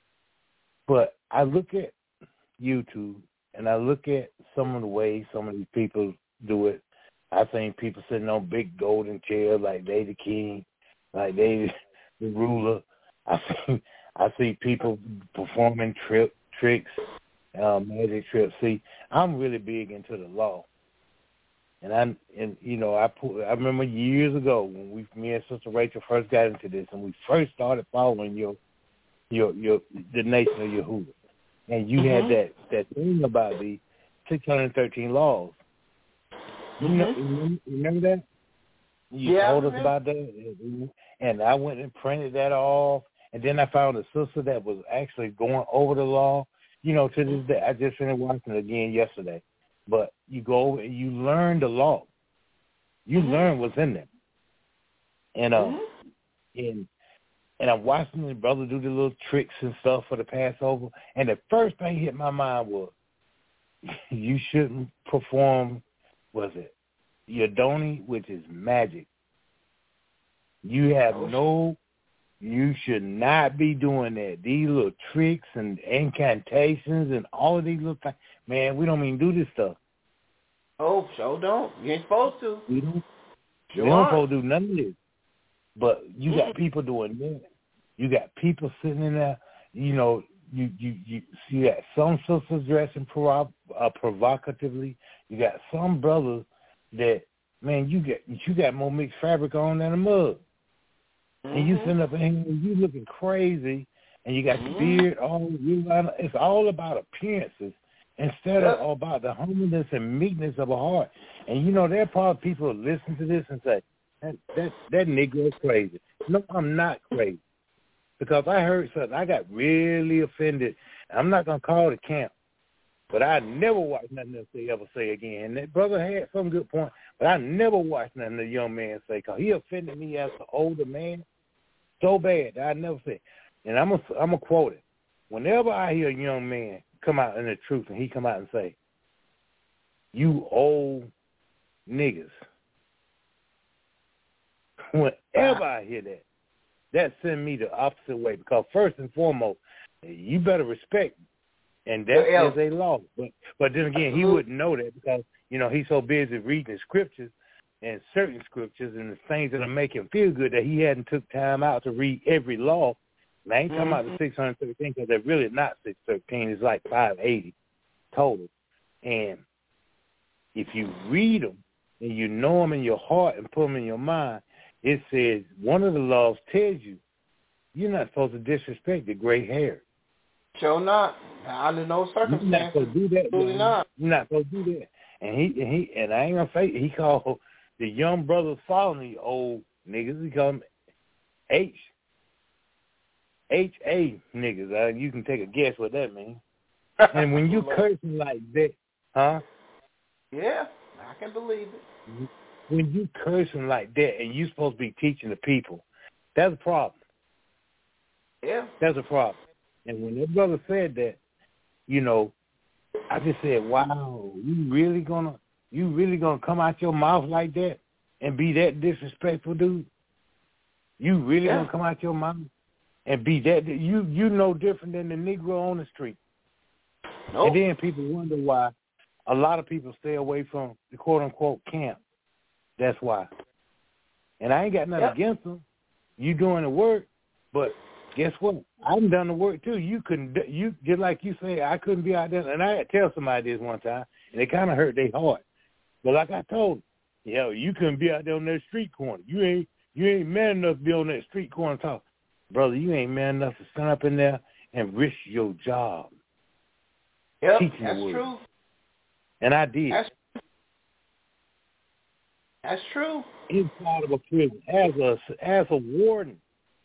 But I look at YouTube, and I look at some of the ways some of these people do it. I think people sitting on big golden chairs like they the king, like they the ruler. I see, I see people performing trip tricks, uh, magic tricks. See, I'm really big into the law. And I and you know I put, I remember years ago when we me and Sister Rachel first got into this and we first started following your your your the Nation of Yehuda, and you mm-hmm. had that, that thing about the six hundred thirteen laws. You mm-hmm. know, remember, remember that? You yeah, told us about that, and I went and printed that off, and then I found a sister that was actually going over the law. You know, to this day, I just finished watching it again yesterday. But you go and you learn the law. You mm-hmm. learn what's in there. And um, mm-hmm. and and I'm watching the brother do the little tricks and stuff for the Passover. And the first thing hit my mind was, you shouldn't perform, was it, Yodoni, which is magic. You have oh. no, you should not be doing that. These little tricks and incantations and all of these little things. Man, we don't even do this stuff. Oh, sure don't. You ain't supposed to. We don't. Sure we don't supposed to do none of this. But you mm-hmm. got people doing that. You got people sitting in there. You know, you you, you see that some sisters dressing prov- uh, provocatively. You got some brothers that, man, you get you got more mixed fabric on than a mug. Mm-hmm. And you sitting up and you looking crazy, and you got mm-hmm. the beard all. You it's all about appearances. Instead of all about the humbleness and meekness of a heart. And, you know, there are probably people who listen to this and say, that that, that Negro is crazy. No, I'm not crazy. Because I heard something. I got really offended. I'm not going to call the camp, but I never watched nothing else they ever say again. And that brother had some good point, but I never watched nothing the young man say, because he offended me as an older man so bad that I never said. And I'm going I'm to quote it. whenever I hear a young man come out in the truth and he come out and say, you old niggas, whenever I hear that, that sends me the opposite way because first and foremost, you better respect, and that yeah. is a law. But but then again, he wouldn't know that because, you know, he's so busy reading the scriptures and certain scriptures and the things that make him feel good that he hadn't took time out to read every law. And I ain't talking mm-hmm. about the six hundred thirteen because they're really not six thirteen. It's like five eighty total. And if you read them and you know them in your heart and put them in your mind, it says one of the laws tells you you're not supposed to disrespect the gray hair. Sure not. Under no circumstances. You're not supposed to do that. Absolutely not. You're not supposed to do that. And he and he and I ain't gonna say he called the young brothers following the old niggas. He called them H H A niggas. Uh, you can take a guess what that means. And when you cursing like that, huh? Yeah, I can believe it. When you cursing like that and you supposed to be teaching the people, that's a problem. Yeah. That's a problem. And when that brother said that, you know, I just said, wow, you really gonna you really gonna come out your mouth like that and be that disrespectful, dude? You really yeah. gonna come out your mouth and be that you you no different than the Negro on the street. Nope. And then people wonder why a lot of people stay away from the quote unquote camp. That's why. And I ain't got nothing yep. against them. You doing the work, but guess what? I've done the work too. You couldn't, you just like you say, I couldn't be out there. And I had to tell somebody this one time, and it kind of hurt their heart. But like I told them, you know, you couldn't be out there on that street corner. You ain't, you ain't man enough to be on that street corner talk, brother. You ain't man enough to stand up in there and risk your job. Yep, teaching that's the word. true. And I did. That's, that's true. Inside of a prison, as a as a warden.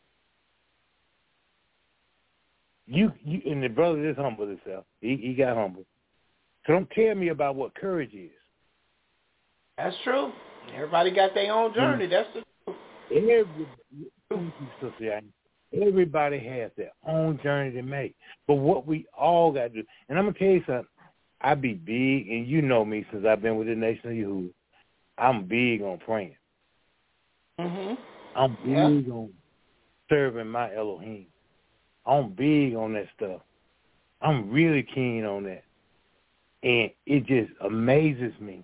You, you and the brother just humbled himself. He, he got humble. So don't tell me about what courage is. That's true. Everybody got their own journey. That's the truth. Every, thank you, Sister Annie. Everybody has their own journey to make. But what we all got to do, and I'm going to tell you something, I be big, and you know me since I've been with the Nation of Yahuwah. I'm big on praying. Mm-hmm. I'm big yeah. on serving my Elohim. I'm big on that stuff. I'm really keen on that. And it just amazes me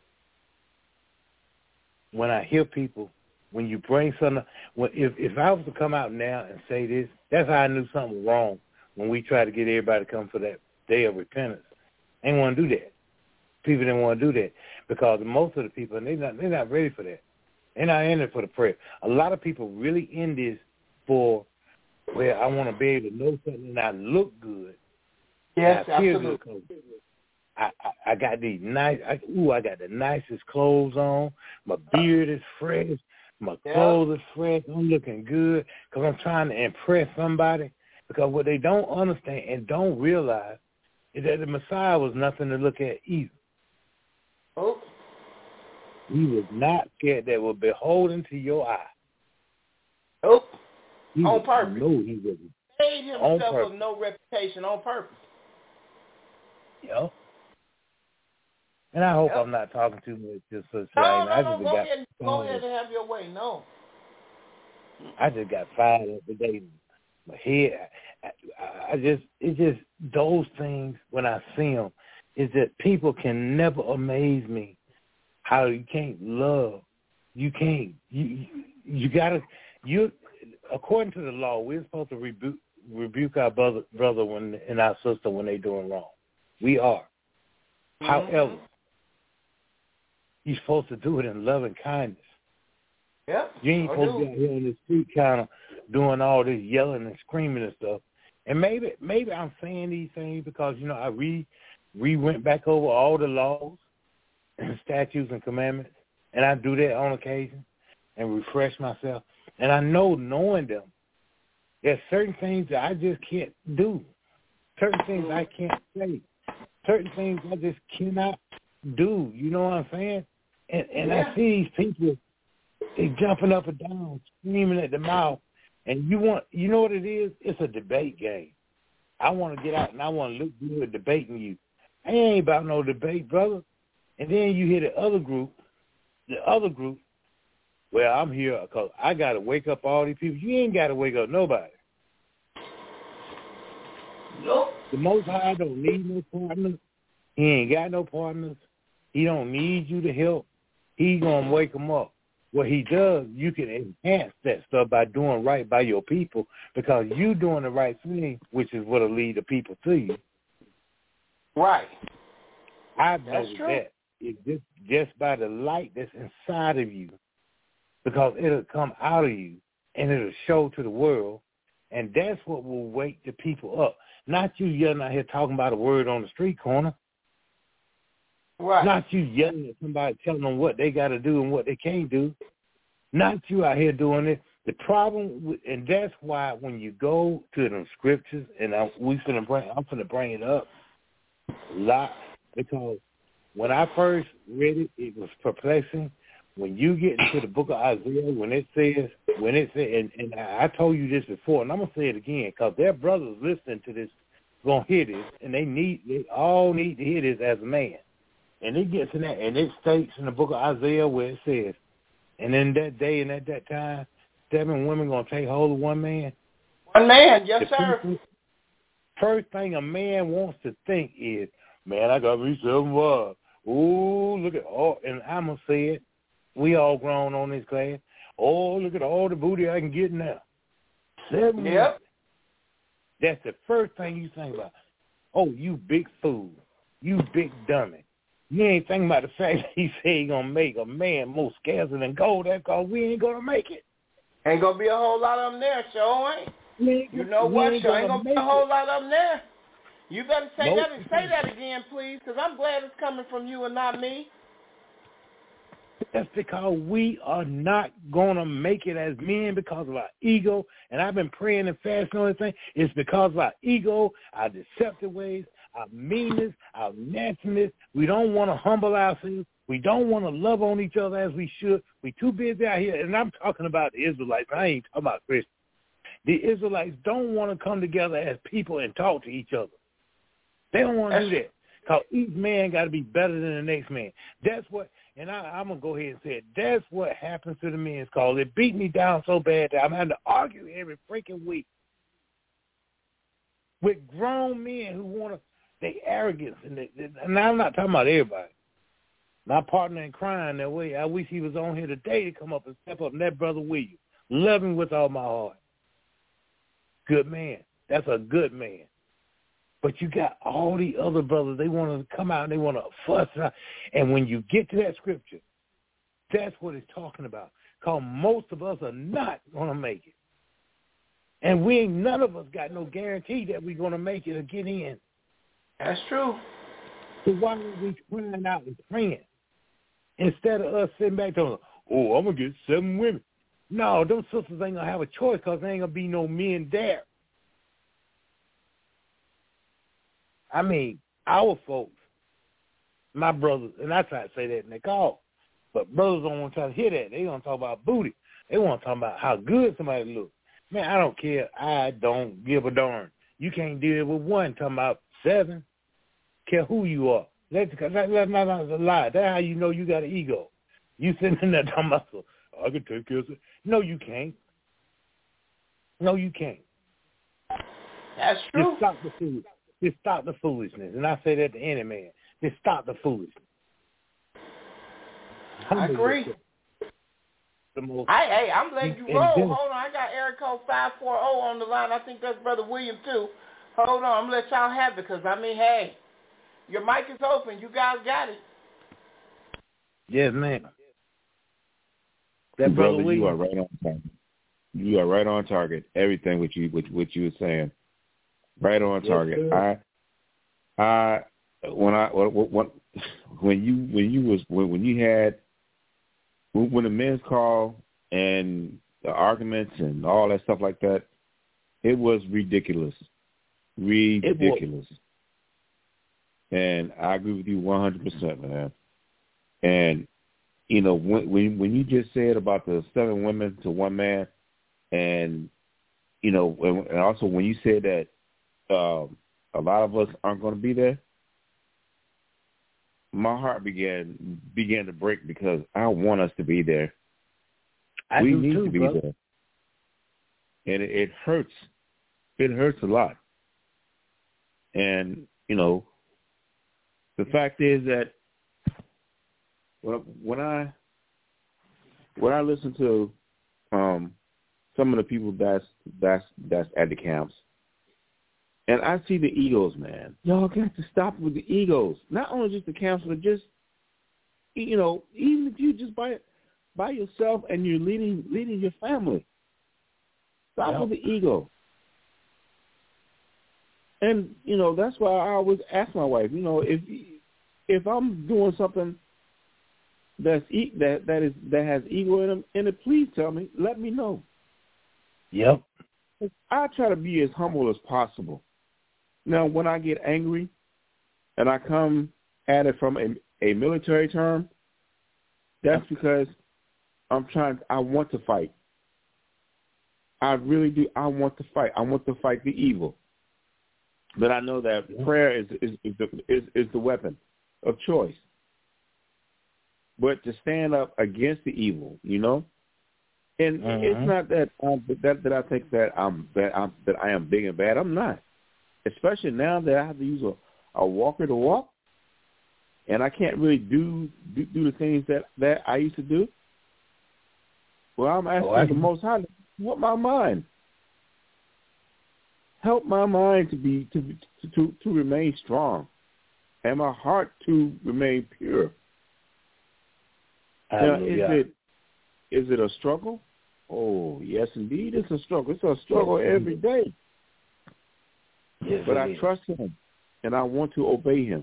when I hear people, when you bring something, when, if, if I was to come out now and say this, that's how I knew something was wrong when we tried to get everybody to come for that day of repentance. They didn't want to do that. People didn't want to do that because most of the people, they're not, they're not ready for that. They're not in it for the prayer. A lot of people really in this for where I want to be able to know something and I look good. Yes, I feel absolutely. good. I, I, I got these nice, I, ooh, I got the nicest clothes on. My beard is fresh. My yeah. clothes are fresh. I'm looking good because I'm trying to impress somebody. Because what they don't understand and don't realize is that the Messiah was nothing to look at either. Oh. He was not scared that was beholden to your eye. Oh. He on purpose. No, he wasn't. Made himself of no reputation on purpose. Yep. And I hope yep. I'm not talking too much just so No, I, no, I no, just go got ahead, go ahead and have your way. No. I just got fired up today. My head, I, I, I just, it's just those things when I see them, is that people can never amaze me. How you can't love, you can't, you, you, you gotta, you, according to the law, we're supposed to rebuke, rebuke our brother, brother when, and our sister when they're doing wrong. We are. Mm-hmm. However, you're supposed to do it in loving kindness. Yep. You ain't supposed to be out here on the street kind of doing all this yelling and screaming and stuff. And maybe maybe I'm saying these things because, you know, I re, re went back over all the laws and statutes and commandments, and I do that on occasion and refresh myself. And I know, knowing them, there's certain things that I just can't do, certain things I can't say, certain things I just cannot do. You know what I'm saying? And, and yeah. I see these people, they jumping up and down, screaming at the mouth, and you want, you know what it is? It's a debate game. I want to get out and I want to look good debating you. I ain't about no debate, brother. And then you hear the other group, the other group, well, I'm here because I got to wake up all these people. You ain't got to wake up nobody. Nope. The Most High don't need no partners. He ain't got no partners. He don't need you to help. He going to wake them up. What he does, you can enhance that stuff by doing right by your people because you doing the right thing, which is what will lead the people to you. Right. I've That's noticed true. that. It's just, just by the light that's inside of you because it'll come out of you and it'll show to the world, and that's what will wake the people up. Not you yelling out here talking about a word on the street corner. Right. Not you yelling at somebody telling them what they got to do and what they can't do. Not you out here doing it. The problem, with, and that's why when you go to them scriptures, and I, we finna bring, I'm finna bring it up a lot because when I first read it, it was perplexing. When you get into the book of Isaiah, when it says, when it says, and, and I told you this before, and I'm gonna say it again because their brothers listening to this gonna hear this, and they need, they all need to hear this as a man. And it gets in that, and it states in the book of Isaiah where it says, and in that day and at that time, seven women going to take hold of one man. One man, yes, the sir. First, first thing a man wants to think is, man, I got me seven wives. Oh, look at all, and I'm going to say it, we all grown on this class. Oh, look at all the booty I can get now. Seven Yep. women. That's the first thing you think about. Oh, you big fool. You big dummy. You ain't thinking about the fact that he said he's going to make a man more scarcer than gold. That's because we ain't going to make it. Ain't going to be a whole lot of them there, sure ain't. ain't You know we what, ain't sure gonna ain't going to be make a whole it. lot of them there. You better say Nope. that and say that again, please, because I'm glad it's coming from you and not me. That's because we are not going to make it as men because of our ego. And I've been praying and fasting on this thing. It's because of our ego, our deceptive ways, our meanness, our nastiness. We don't want to humble ourselves. We don't want to love on each other as we should. We too busy out here. And I'm talking about the Israelites. I ain't talking about Christians. The Israelites don't want to come together as people and talk to each other. They don't want to do that because each man got to be better than the next man. That's what, and I, I'm going to go ahead and say it, that's what happens to the men's cause. It beat me down so bad that I'm having to argue every freaking week with grown men who want to, they arrogance. And, they, and I'm not talking about everybody. My partner in crime that way, I wish he was on here today to come up and step up. And that brother William, love him with all my heart. Good man. That's a good man. But you got all the other brothers, they want to come out and they want to fuss. And when you get to that scripture, that's what it's talking about. Because most of us are not going to make it. And we ain't, none of us got no guarantee that we're going to make it or get in. That's true. So why are we crying out and praying? Instead of us sitting back going, oh, I'm going to get seven women. No, those sisters ain't going to have a choice because there ain't going to be no men there. I mean, our folks, my brothers, and I try to say that in the call, but brothers don't want to try to hear that. They want to talk about booty. They want to talk about how good somebody looks. Man, I don't care. I don't give a darn. You can't deal with one talking about seven. Care who you are. That's, that's, that's not that's a lie. That's how you know you got an ego. You sitting in there talking about, I can take care of it. No, you can't. No, you can't. That's true. Just stop the foolishness. Just stop the foolishness. And I say that to any man. Just stop the foolishness. I agree. The most, I, hey, I'm letting you roll. then, Hold on. I got Eric code five four zero on the line. I think that's Brother William, too. Hold on. I'm going to let y'all have it because, I mean, hey, your mic is open. You guys got it. Yes, ma'am. That brother, Brother William. you are right on target. You are right on target. Everything what you what, what you were saying. Right on target. Yes, I, I, when I, when, when you, when you was, when, when you had, when the men's call and the arguments and all that stuff like that, it was ridiculous, ridiculous. It and I agree with you one hundred percent, man. And you know, when, when when you just said about the seven women to one man, and you know, and also when you said that. um, a lot of us aren't going to be there, my heart began began to break because I want us to be there. I we do need too, to be brother. there, and it, it hurts. It hurts a lot. And you know, the fact is that when when I when I listen to um, some of the people that's that's that's at the camps, and I see the egos, man. Y'all got to stop with the egos. Not only just the camps, but just, you know, even if you just by by yourself and you're leading leading your family. Stop Yep. with the ego. And you know that's why I always ask my wife. You know, if if I'm doing something that's e- that that is that has ego in it, in it, please tell me. Let me know. Yep. I try to be as humble as possible. Now, when I get angry and I come at it from a, a military term, that's because I'm trying. I want to fight. I really do. I want to fight. I want to fight the evil. But I know that prayer is is is the, is, is the weapon of choice. But to stand up against the evil, you know, and Mm-hmm. it's not that um, that that I think that I'm that I'm that I am big and bad. I'm not. Especially now that I have to use a, a walker to walk, and I can't really do do, do the things that, that I used to do. Well, I'm asking Oh, I the Most High to help my mind, help my mind to be to to to remain strong, and my heart to remain pure. Now, is Hallelujah. it is it a struggle? Oh, yes, indeed, it's a struggle. It's a struggle Yes, every day. Yes, But it I is. trust him, and I want to obey him.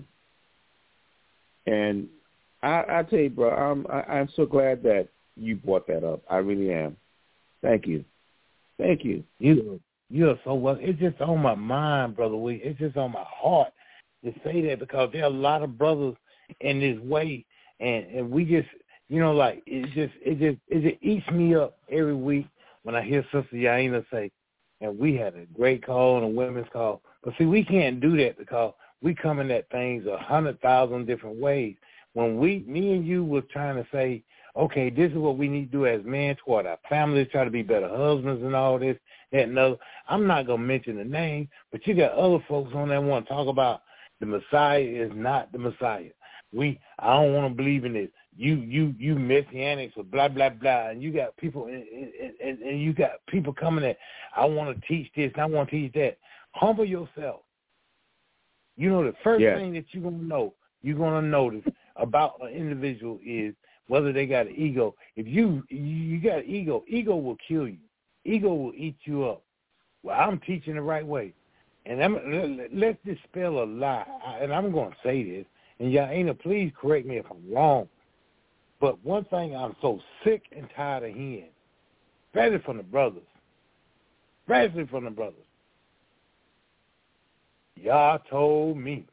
And I, I tell you, bro, I'm I, I'm so glad that you brought that up. I really am. Thank you, thank you. You you're so well. It's just on my mind, Brother Willie. It's just on my heart to say that because there are a lot of brothers in this way, and, and we just, you know, like it just it just it just eats me up every week when I hear Sister Yaina say, and we had a great call and a women's call. But see, we can't do that because we coming at things a hundred thousand different ways. When we, me and you was trying to say, okay, this is what we need to do as men toward our families, try to be better husbands and all this, that and other. I'm not going to mention the name, but you got other folks on there want to talk about the Messiah is not the Messiah. We, I don't want to believe in this. You, you, you messianics or blah blah blah, and you got people, and, and, and you got people coming at. I want to teach this, and I want to teach that. Humble yourself. You know, the first Yes. thing that you're gonna know, you're gonna notice about an individual is whether they got an ego. If you you got an ego, ego will kill you. Ego will eat you up. Well, I'm teaching the right way, and I'm, let's dispel a lie. And I'm going to say this, and Yaina, please correct me if I'm wrong. But one thing I'm so sick and tired of hearing, especially from the brothers, especially from the brothers, y'all told me.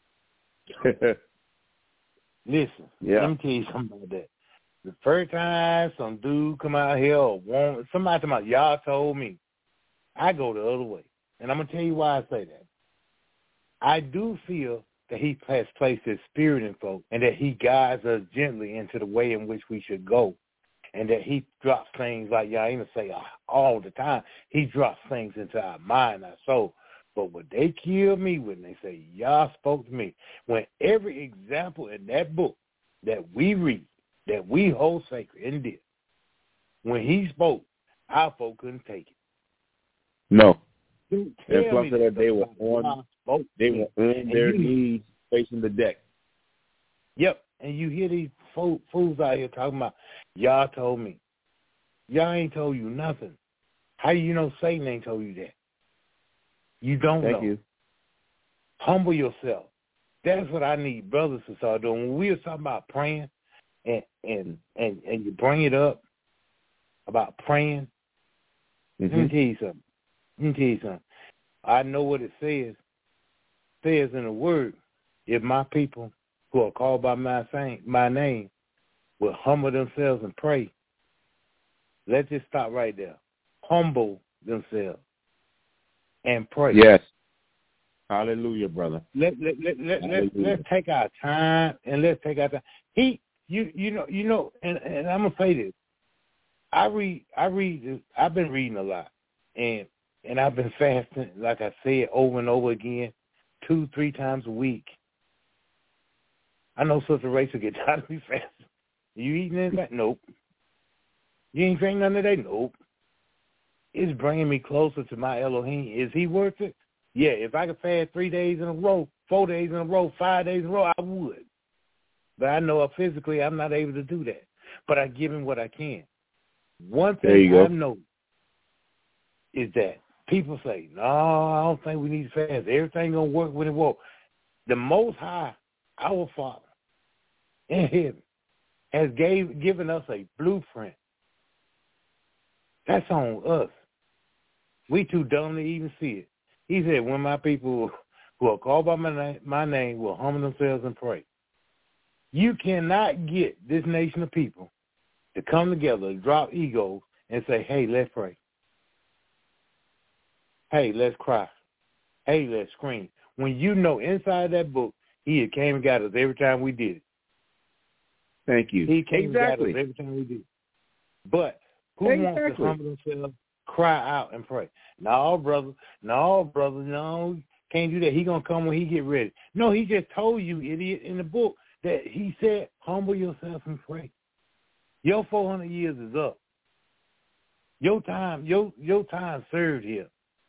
Listen, Yeah. let me tell you something about that. The first time some dude come out here or woman, somebody come out, y'all told me, I go the other way. And I'm going to tell you why I say that. I do feel that he has placed his spirit in folk and that he guides us gently into the way in which we should go. And that he drops things like Yaina say all the time. He drops things into our mind, our soul. But what they kill me when they say, y'all spoke to me, when every example in that book that we read, that we hold sacred in this, when he spoke, our folk couldn't take it. No. Don't And tell plus me of that, they were God on spoke to they me. were on And their you- knees facing the deck. Yep, and you hear these fo- fools out here talking about, y'all told me. Y'all ain't told you nothing. How do you know Satan ain't told you that? You don't Thank know. you. Humble yourself. That's what I need brothers to start doing. When we were talking about praying, and and and, and you bring it up about praying, Mm-hmm. let me tell you something. Let me tell you something. I know what it says. It says in the word, if my people who are called by my saying, my name will humble themselves and pray. Let's just stop right there. Humble themselves and pray. Yes. Hallelujah, brother. Let let let let let's, let's take our time and let's take our time. He, you you know you know, and, and I'm gonna say this. I read I read I've been reading a lot, and and I've been fasting, like I said, over and over again, two three times a week. I know Sister Rachel get tired of me fasting. You eating anything? Nope. You ain't drinking none today? Nope. It's bringing me closer to my Elohim. Is he worth it? Yeah, if I could fast three days in a row, four days in a row, five days in a row, I would. But I know physically I'm not able to do that. But I give him what I can. One thing I know is that people say, no, I don't think we need to fast. Everything going to work when it won't. The Most High, our Father in heaven, has gave, given us a blueprint. That's on us. We too dumb to even see it. He said, when my people who are called by my name, my name will humble themselves and pray. You cannot get this nation of people to come together, drop egos, and say, hey, let's pray. Hey, let's cry. Hey, let's scream. When you know inside that book, he had came and got us every time we did it. Thank you. He came exactly. and got us every time we did it. But who exactly. wants to humble themselves, cry out, and pray? No, brother. No, brother. No, can't do that. He going to come when he get ready. No, he just told you, idiot, in the book that he said, humble yourself and pray. Your four hundred years is up. Your time, your your time served here.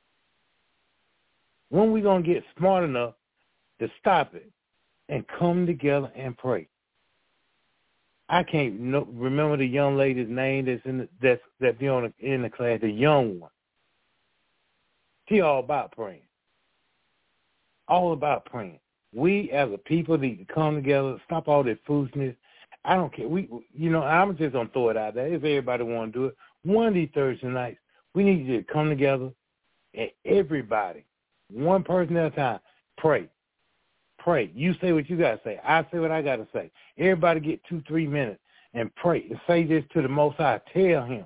When we going to get smart enough to stop it and come together and pray? I can't no, remember the young lady's name that's in the, that's that be on the, in the class, the young one. She all about praying. All about praying. We as a people need to come together, stop all this foolishness. I don't care. We, you know, I'm just gonna throw it out there. If everybody want to do it, one of these Thursday nights, we need to come together and everybody, one person at a time, pray. Pray. You say what you gotta say. I say what I gotta say. Everybody get two, three minutes and pray and say this to the Most High. Tell him.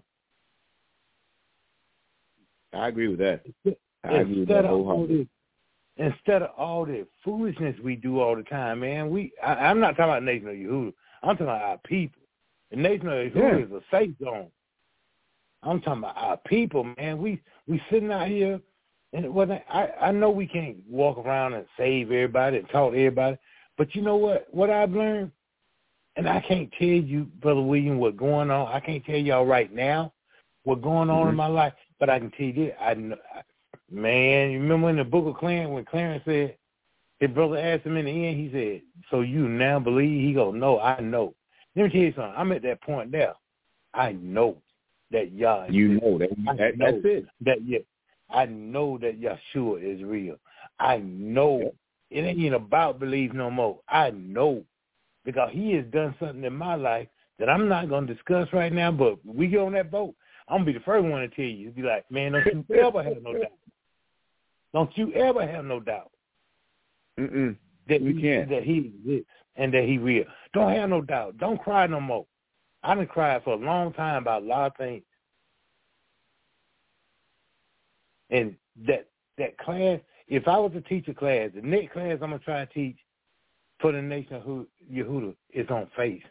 I agree with that. I instead agree with that wholeheartedly. Instead of all the foolishness we do all the time, man, we I, I'm not talking about Nation of Yehuda. I'm talking about our people. The Nation of Yehuda yeah. is a safe zone. I'm talking about our people, man. We we sitting out here, and it wasn't, I, I know we can't walk around and save everybody and talk to everybody, but you know what? What I've learned, and I can't tell you, Brother William, what's going on. I can't tell y'all right now what's going on mm-hmm. in my life, but I can tell you this. I know, man, you remember in the book of Clarence when Clarence said, his brother asked him in the end, he said, so you now believe? He goes, no, I know. Let me tell you something. I'm at that point there. I know that Yah is You real. know that, that know that's it. That, yeah, I know that Yeshua is real. I know. It ain't about belief no more. I know. Because he has done something in my life that I'm not going to discuss right now, but when we get on that boat, I'm going to be the first one to tell you. Be like, man, don't you ever have no doubt. Don't you ever have no doubt. Mm-mm. That we he, can't. That he exists and that he real. Don't have no doubt. Don't cry no more. I done cried for a long time about a lot of things. And that that class, if I was to teach a class, the next class I'm going to try to teach for the Nation of Yehuda is on faith.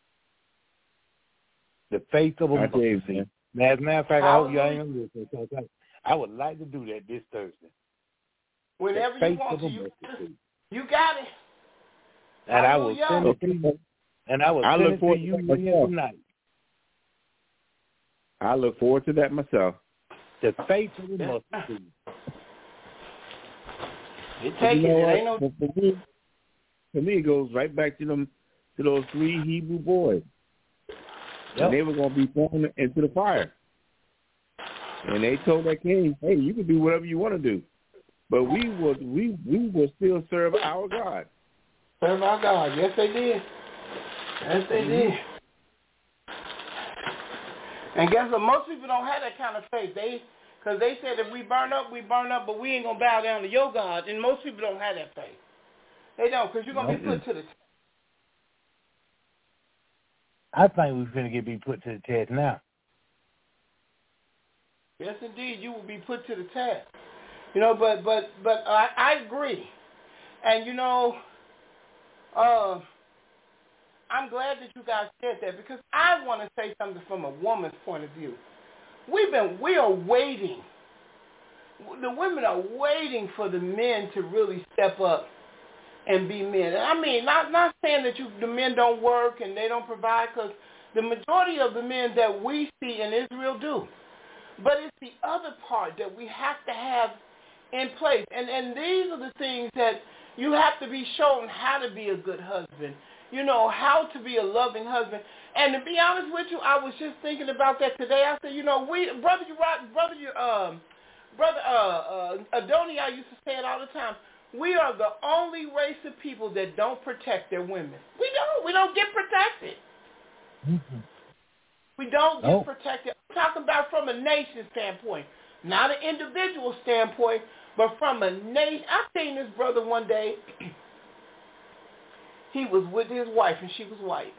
The faith of a mustard seed. As a matter of fact, I hope y'all ain't going to listen. I would like to do that this Thursday. Whenever you want to, you, you got it. And I will send it to you. And I will I send look it forward to you to that myself. tonight. I look forward to that myself. The faith of the mustard seed. It take it. It ain't no. For me, for me, it goes right back to them, to those three Hebrew boys. Yep. And they were going to be thrown into the fire. And they told that king, hey, you can do whatever you want to do. But we will, we, we will still serve our God. Serve our God. Yes, they did. Yes, they mm-hmm. did. And guess what? Most people don't have that kind of faith. They, because they said if we burn up, we burn up, but we ain't going to bow down to your God. And most people don't have that faith. They don't, because you're going to be put to the test. I think we're going to get be put to the test now. Yes, indeed. You will be put to the test. You know, but but but I, I agree, and you know, uh, I'm glad that you guys said that because I want to say something from a woman's point of view. We've been we are waiting. The women are waiting for the men to really step up and be men. And I mean, not not saying that you the men don't work and they don't provide, because the majority of the men that we see in Israel do. But it's the other part that we have to have in place. And and these are the things that you have to be shown how to be a good husband, you know, how to be a loving husband. And to be honest with you, I was just thinking about that today. I said, you know, we, brother, you, brother, you, um, brother, uh, uh, Adoniai used to say it all the time. We are the only race of people that don't protect their women. We don't. We don't get protected. Mm-hmm. We don't get nope. protected. I'm talking about from a nation standpoint, not an individual standpoint, but from a nation. I seen this brother one day. He was with his wife, and she was white.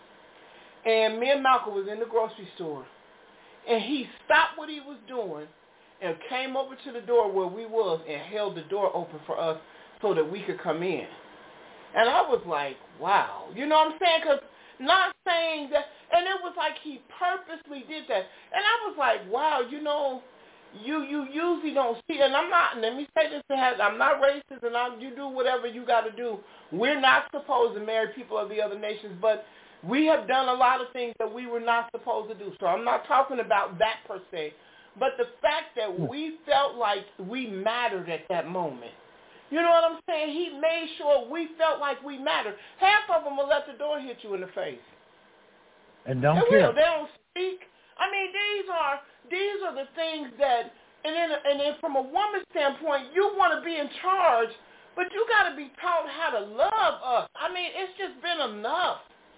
And me and Malcolm was in the grocery store. And he stopped what he was doing and came over to the door where we was and held the door open for us so that we could come in. And I was like, wow. You know what I'm saying? Because not saying that, and it was like he purposely did that. And I was like, wow, you know, you you usually don't see, and I'm not, let me say this, I'm not racist, and I'm, you do whatever you got to do. We're not supposed to marry people of the other nations, but we have done a lot of things that we were not supposed to do. So I'm not talking about that per se, but the fact that we felt like we mattered at that moment. You know what I'm saying? He made sure we felt like we mattered. Half of them will let the door hit you in the face. And don't they care. Will. They don't speak. I mean, these are these are the things that, and then, and then from a woman's standpoint, you want to be in charge, but you got to be taught how to love us. I mean, it's just been enough.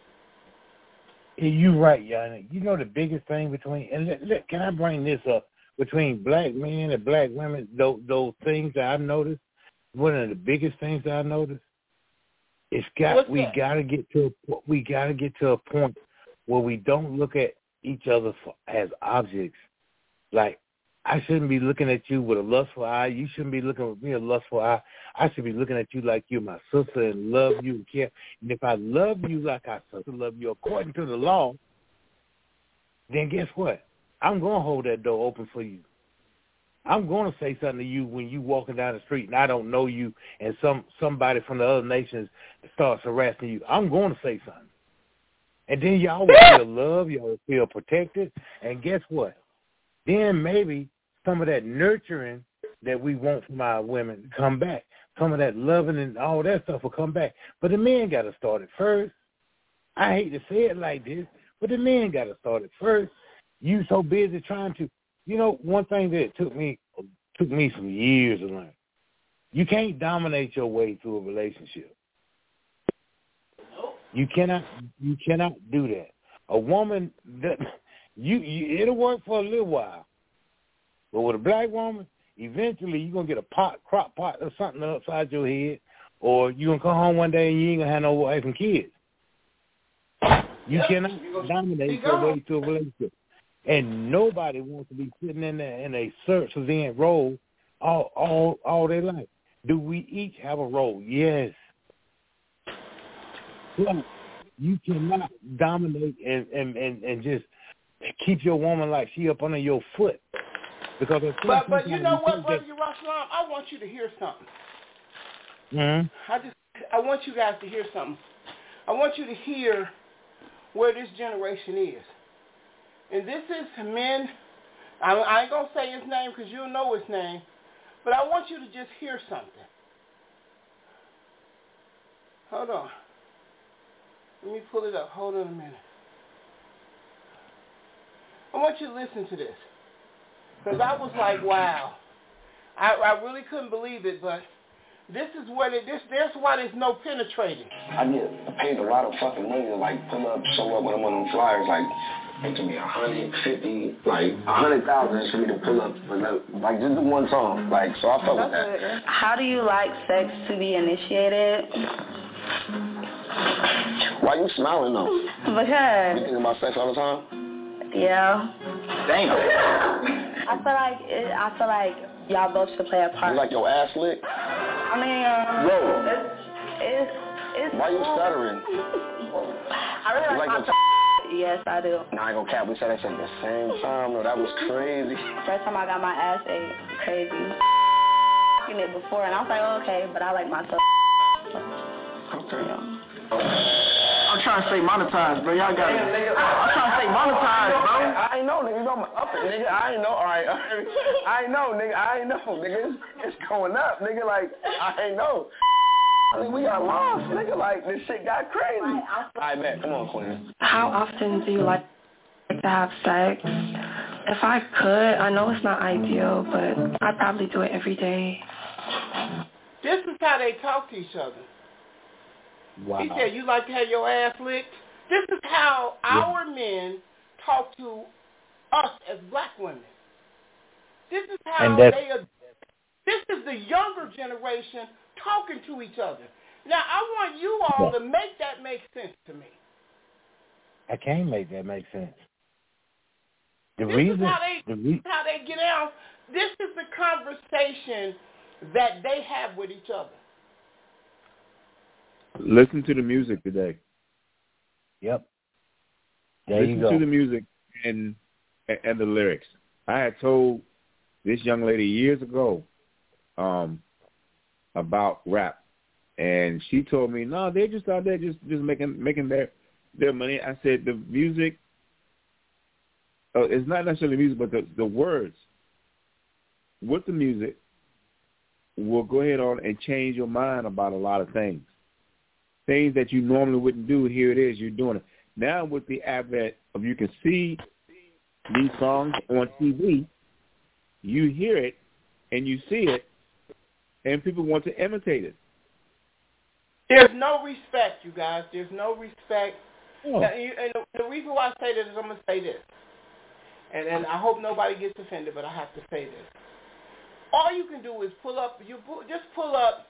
You're right, Yana. You know the biggest thing between, and let, let, can I bring this up, between black men and black women, those, those things that I've noticed, one of the biggest things that I noticed, it's got, What's we that? got to get to, a, we got to get to a point where we don't look at each other for, as objects. Like, I shouldn't be looking at you with a lustful eye. You shouldn't be looking at me with a lustful eye. I should be looking at you like you're my sister and love you and care. And if I love you like I sister love you according to the law, then guess what? I'm going to hold that door open for you. I'm going to say something to you when you walking down the street and I don't know you and some somebody from the other nations starts harassing you. I'm going to say something. And then y'all will feel love, y'all will feel protected, and guess what? Then maybe some of that nurturing that we want from our women come back. Some of that loving and all that stuff will come back. But the men got to start it first. I hate to say it like this, but the men got to start it first. You so busy trying to, you know, one thing that took me took me some years to learn. You can't dominate your way through a relationship. You cannot you cannot do that. A woman that you, you it'll work for a little while. But with a black woman, eventually you're gonna get a pot crop pot or something upside your head, or you're gonna come home one day and you ain't gonna have no wife and kids. You yep. cannot gonna, dominate your way through a relationship. And nobody wants to be sitting in there in a servant role all all all their life. Do we each have a role? Yes. Well, you cannot dominate and, and, and, and just keep your woman like she up under your foot. Because but but you know what, Brother Yerushalayim, I want you to hear something. Mm-hmm. I just I want you guys to hear something. I want you to hear where this generation is. And this is men, I, I ain't going to say his name because you'll know his name, but I want you to just hear something. Hold on. Let me pull it up. Hold on a minute. I want you to listen to this. Because I was like, wow. I, I really couldn't believe it, but this is what it, this, that's why there's no penetrating. I get paid a lot of fucking money to, like, pull up, show up when I'm on them flyers, like, it to me a hundred fifty, like, a hundred thousand for me to pull up, like, just do one song. Like, so I fuck with that. How do you like sex to be initiated? Why you smiling, though? Because. You think about sex all the time? Yeah. Damn. I feel like it, I feel like y'all both should play a part. You like your ass lick? I mean, Bro. it's, it's, it's Why you cool. stuttering? I really You like, like my your Yes, I do. Nah, I ain't gonna cap. We said that shit at the same time. No, that was crazy. First time I got my ass ate, crazy. Seen it before, and I was like, oh, okay, but I like myself. Okay. I'm trying to stay monetized, bro. Y'all got it. I'm trying to stay monetized, bro. I ain't know, nigga. You know I'm up it, nigga. I ain't know. All right. I ain't know, nigga. I ain't know, nigga. It's, it's going up, nigga. Like, I ain't know. I mean, we got lost, nigga. Like, this shit got crazy. All right, bet. Come on, Queen. How often do you like to have sex? If I could, I know it's not ideal, but I'd probably do it every day. This is how they talk to each other. Wow. He said, you like to have your ass licked? This is how our yeah. men talk to us as black women. This is how they are. This is the younger generation talking to each other. Now, I want you all yeah. to make that make sense to me. I can't make that make sense. The this reason, is how they, the re- how they get out. This is the conversation that they have with each other. Listen to the music today. Yep. There Listen you go. to the music and and the lyrics. I had told this young lady years ago um, about rap, and she told me, "No, they're just out there just, just making making their their money." I said, "The music, uh, it's not necessarily music, but the the words with the music will go ahead on and change your mind about a lot of things." Things that you normally wouldn't do, here it is, you're doing it. Now with the advent of you can see these songs on T V, you hear it and you see it, and people want to imitate it. There's no respect, you guys. There's no respect. Oh. Now, you, and the, the reason why I say this is I'm going to say this, and, and I hope nobody gets offended, but I have to say this. All you can do is pull up, you pull, just pull up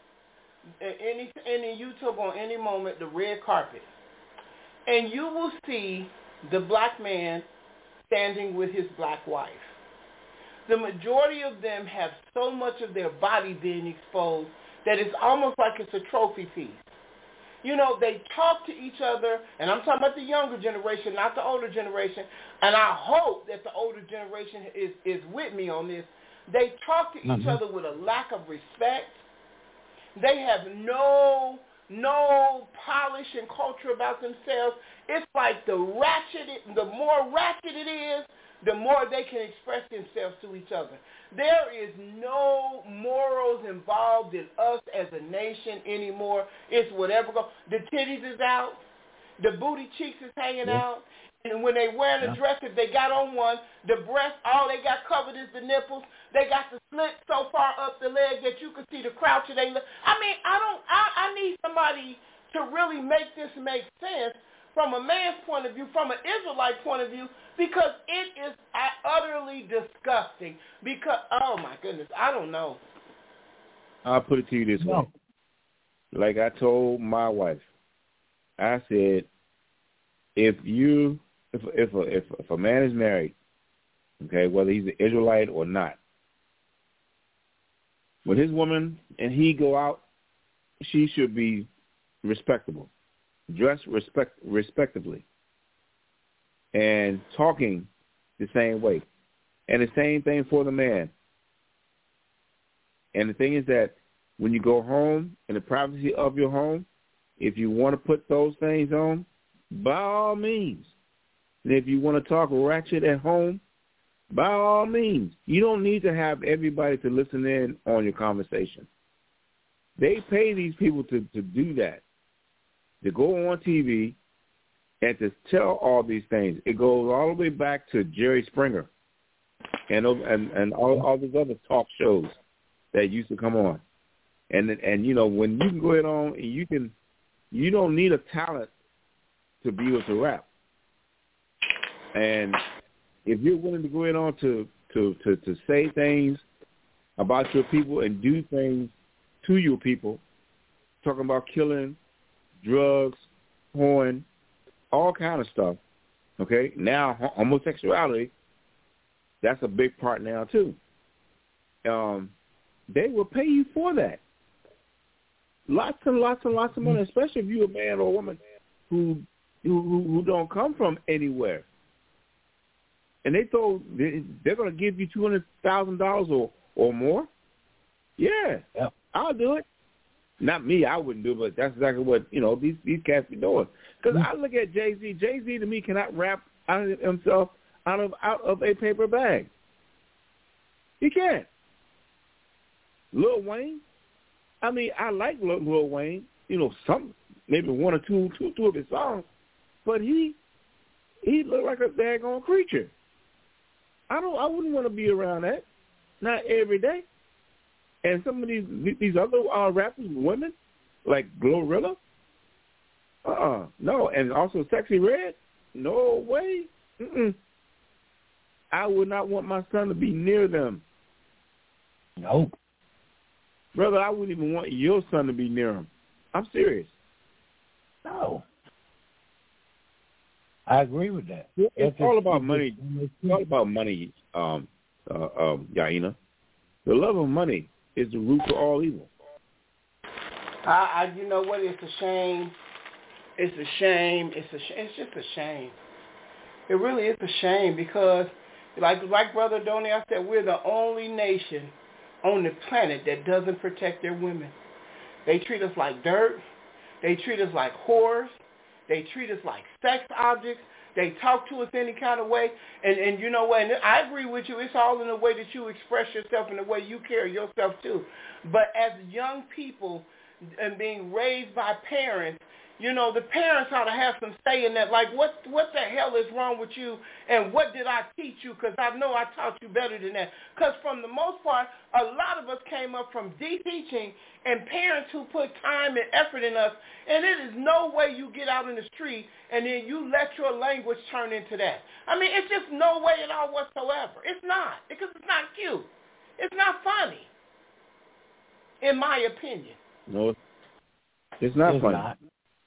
Any any YouTube on any moment, the red carpet, and you will see the black man standing with his black wife. The majority of them have so much of their body being exposed that it's almost like it's a trophy piece. You know, they talk to each other, and I'm talking about the younger generation, not the older generation, and I hope that the older generation is, is with me on this. They talk to each mm-hmm. other with a lack of respect. They have no no polish and culture about themselves. It's like the ratchet, the more ratchet it is, the more they can express themselves to each other. There is no morals involved in us as a nation anymore. It's whatever goes. The titties is out. The booty cheeks is hanging yeah. out. And when they wearing a dress, if they got on one, the breast, all they got covered is the nipples. They got the slit so far up the leg that you can see the crouch of their leg. I mean, I don't. I, I need somebody to really make this make sense from a man's point of view, from an Israelite point of view, because it is utterly disgusting. Because, oh my goodness, I don't know. I'll put it to you this way. Like I told my wife, I said, if you, if if a, if, if a man is married, okay, whether he's an Israelite or not, when his woman and he go out, she should be respectable, dress respect respectably, and talking the same way, and the same thing for the man. And the thing is that when you go home in the privacy of your home, if you want to put those things on, by all means. And if you want to talk ratchet at home, by all means. You don't need to have everybody to listen in on your conversation. They pay these people to, to do that, to go on T V and to tell all these things. It goes all the way back to Jerry Springer and and, and all, all these other talk shows that used to come on. And, and you know, when you can go ahead on and you can, you don't need a talent to be able to rap. And if you're willing to go ahead on to, to, to, to say things about your people and do things to your people, talking about killing, drugs, porn, all kind of stuff, okay? Now, homosexuality, That's a big part now too. Um, they will pay you for that. Lots and lots and lots of money, especially if you're a man or a woman who who, who don't come from anywhere. And they throw, they're going to give you two hundred thousand dollars or or more. Yeah, yep. I'll do it. Not me, I wouldn't do it, but that's exactly what, you know, these these cats be doing. Because mm-hmm. I look at Jay-Z. Jay-Z to me cannot rap out of himself out of out of a paper bag. He can't. Lil Wayne, I mean, I like Lil, Lil Wayne. You know, some maybe one or two, two, two of his songs, but he he looked like a daggone creature. I don't. I wouldn't want to be around that. Not every day. And some of these these other uh, rappers, women, like Glorilla, uh-uh, no. And also Sexy Red, no way. Mm-mm. I would not want my son to be near them. Nope. Brother, I wouldn't even want your son to be near him. I'm serious. No. I agree with that. It's That's all just, about money. It's all about money, um, uh, um, Yaina. The love of money is the root of all evil. I, I, you know what? It's a shame. It's a shame. It's a. Sh- it's just a shame. It really is a shame because, like, like Brother Donnie, I said, we're the only nation on the planet that doesn't protect their women. They treat us like dirt. They treat us like whores. They treat us like sex objects. They talk to us any kind of way. And, and you know what? And I agree with you. It's all in the way that you express yourself and the way you carry yourself too. But as young people and being raised by parents, you know, the parents ought to have some say in that. Like, what what the hell is wrong with you, and what did I teach you? Because I know I taught you better than that. Because from the most part, a lot of us came up from deep teaching and parents who put time and effort in us, and it is no way you get out in the street and then you let your language turn into that. I mean, it's just no way at all whatsoever. It's not, because it's not cute. It's not funny, in my opinion. No, it's not it's funny. Not.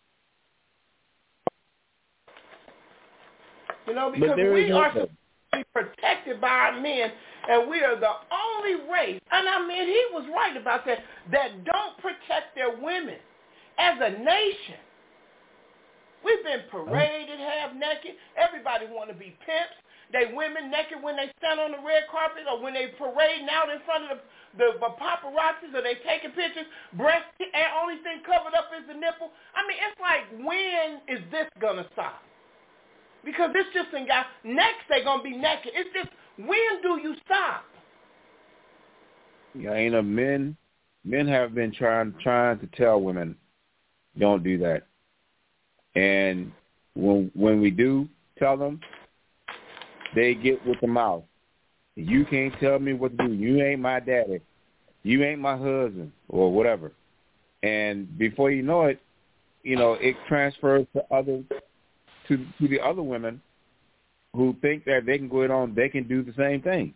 You know, because we are supposed to be protected by our men, and we are the only race, and I mean, he was right about that, that don't protect their women as a nation. We've been paraded half naked. Everybody want to be pimps. They women naked when they stand on the red carpet or when they parading out in front of the, the, the paparazzis or they taking pictures. Breast, and only thing covered up is the nipple. I mean, it's like, when is this going to stop? Because it's just in guys, next they're going to be naked. It's just, when do you stop? Yeah, you know, men, men have been trying trying to tell women, don't do that. And when when we do tell them, they get with the mouth. You can't tell me what to do. You ain't my daddy. You ain't my husband, or whatever. And before you know it, you know, it transfers to other to to the other women who think that they can go it on, they can do the same thing.